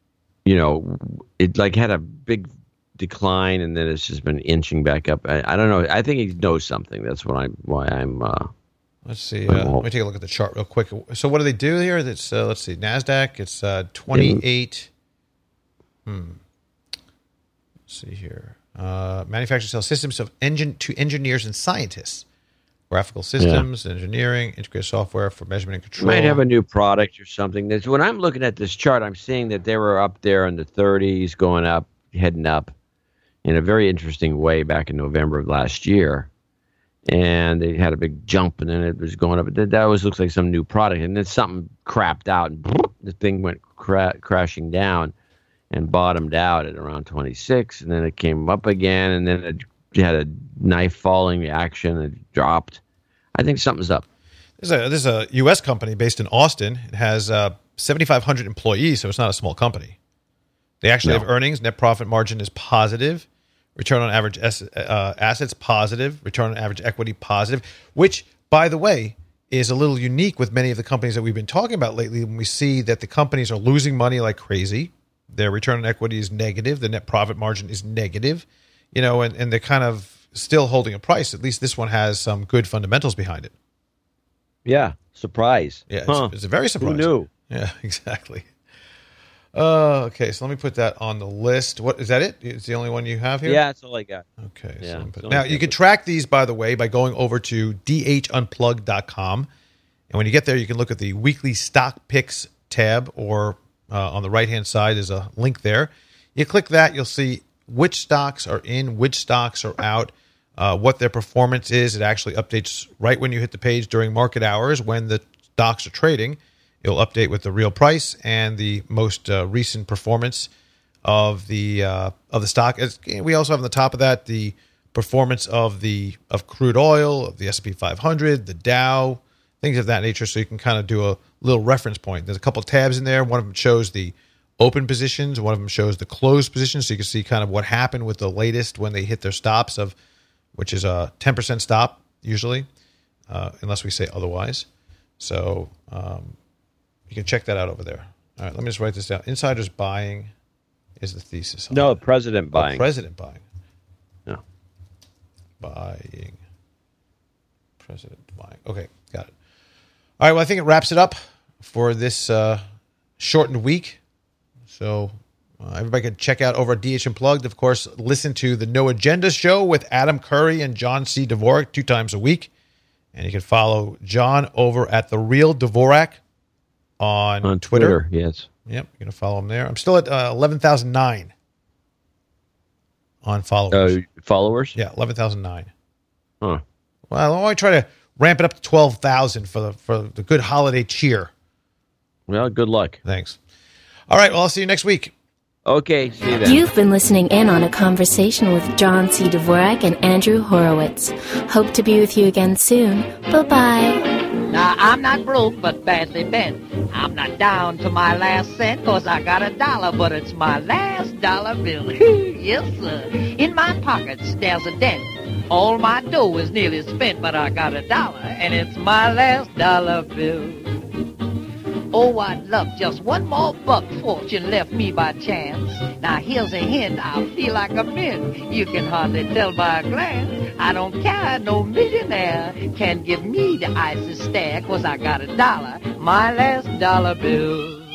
you know, it like had a big decline, and then it's just been inching back up. I, I don't know. I think he knows something. That's what I'm. Why I'm. Uh, let's see. Uh, let me take a look at the chart real quick. So what do they do here? That's uh, let's see. NASDAQ. It's uh, twenty-eight. Hmm. Let's see here. Uh, manufacturers sell systems of engine to engineers and scientists. Graphical systems, yeah. engineering, integrated software for measurement and control. Might have a new product or something. That's, when I'm looking at this chart, I'm seeing that they were up there in the thirties, going up, heading up in a very interesting way back in November of last year. And they had a big jump, and then it was going up. That always looks like some new product. And then something crapped out, and the thing went cra- crashing down and bottomed out at around twenty-six. And then it came up again, and then it had a knife falling action. It dropped. I think something's up. There's a, there's a U S company based in Austin. It has uh, seventy-five hundred employees, so it's not a small company. They actually no. have earnings. Net profit margin is positive. Return on average uh, assets positive. Return on average equity positive, which, by the way, is a little unique with many of the companies that we've been talking about lately. When we see that the companies are losing money like crazy, their return on equity is negative. The net profit margin is negative. You know, and, and they're kind of still holding a price. At least this one has some good fundamentals behind it. Yeah, surprise. Yeah, it's, huh. it's a very surprising. Who knew? Yeah, exactly. Uh, okay, so let me put that on the list. What is that? It? It's the only one you have here? Yeah, that's all I got. Okay. Yeah, So put, now you can track these, by the way, by going over to d h unplugged dot com, and when you get there, you can look at the weekly stock picks tab, or uh, on the right hand side, there's a link there. You click that, you'll see which stocks are in, which stocks are out, uh, what their performance is. It actually updates right when you hit the page during market hours when the stocks are trading. It'll update with the real price and the most uh, recent performance of the uh, of the stock. As, we also have on the top of that the performance of the of crude oil, of the S and P five hundred, the Dow, things of that nature. So you can kind of do a little reference point. There's a couple of tabs in there. One of them shows the open positions. One of them shows the closed positions, so you can see kind of what happened with the latest when they hit their stops, of which is a ten percent stop usually, uh, unless we say otherwise. So um, you can check that out over there. All right, let me just write this down. Insiders buying is the thesis. No, president buying. Oh, president buying. No. Buying. President buying. Okay, got it. All right, well, I think it wraps it up for this uh, shortened week. So uh, everybody can check out over at D H Unplugged. Of course, listen to the No Agenda Show with Adam Curry and John C. Dvorak two times a week. And you can follow John over at The Real Dvorak on, on Twitter. Twitter. Yes. Yep, you're going to follow him there. I'm still at uh, eleven thousand nine on followers. Uh, followers? Yeah, eleven thousand nine. Huh. Well, I want to try to ramp it up to twelve thousand for the, for the good holiday cheer. Well, good luck. Thanks. All right, well, I'll see you next week. Okay, see you then. You've been listening in on a conversation with John C. Dvorak and Andrew Horowitz. Hope to be with you again soon. Bye-bye. Now, I'm not broke, but badly bent. I'm not down to my last cent, cause I got a dollar, but it's my last dollar bill. Yes, sir. In my pockets, there's a dent. All my dough is nearly spent, but I got a dollar, and it's my last dollar bill. Oh, I'd love just one more buck fortune left me by chance. Now, here's a hint, I feel like a mint. You can hardly tell by a glance. I don't care, no millionaire can give me the icy stare, cause I got a dollar, my last dollar bill.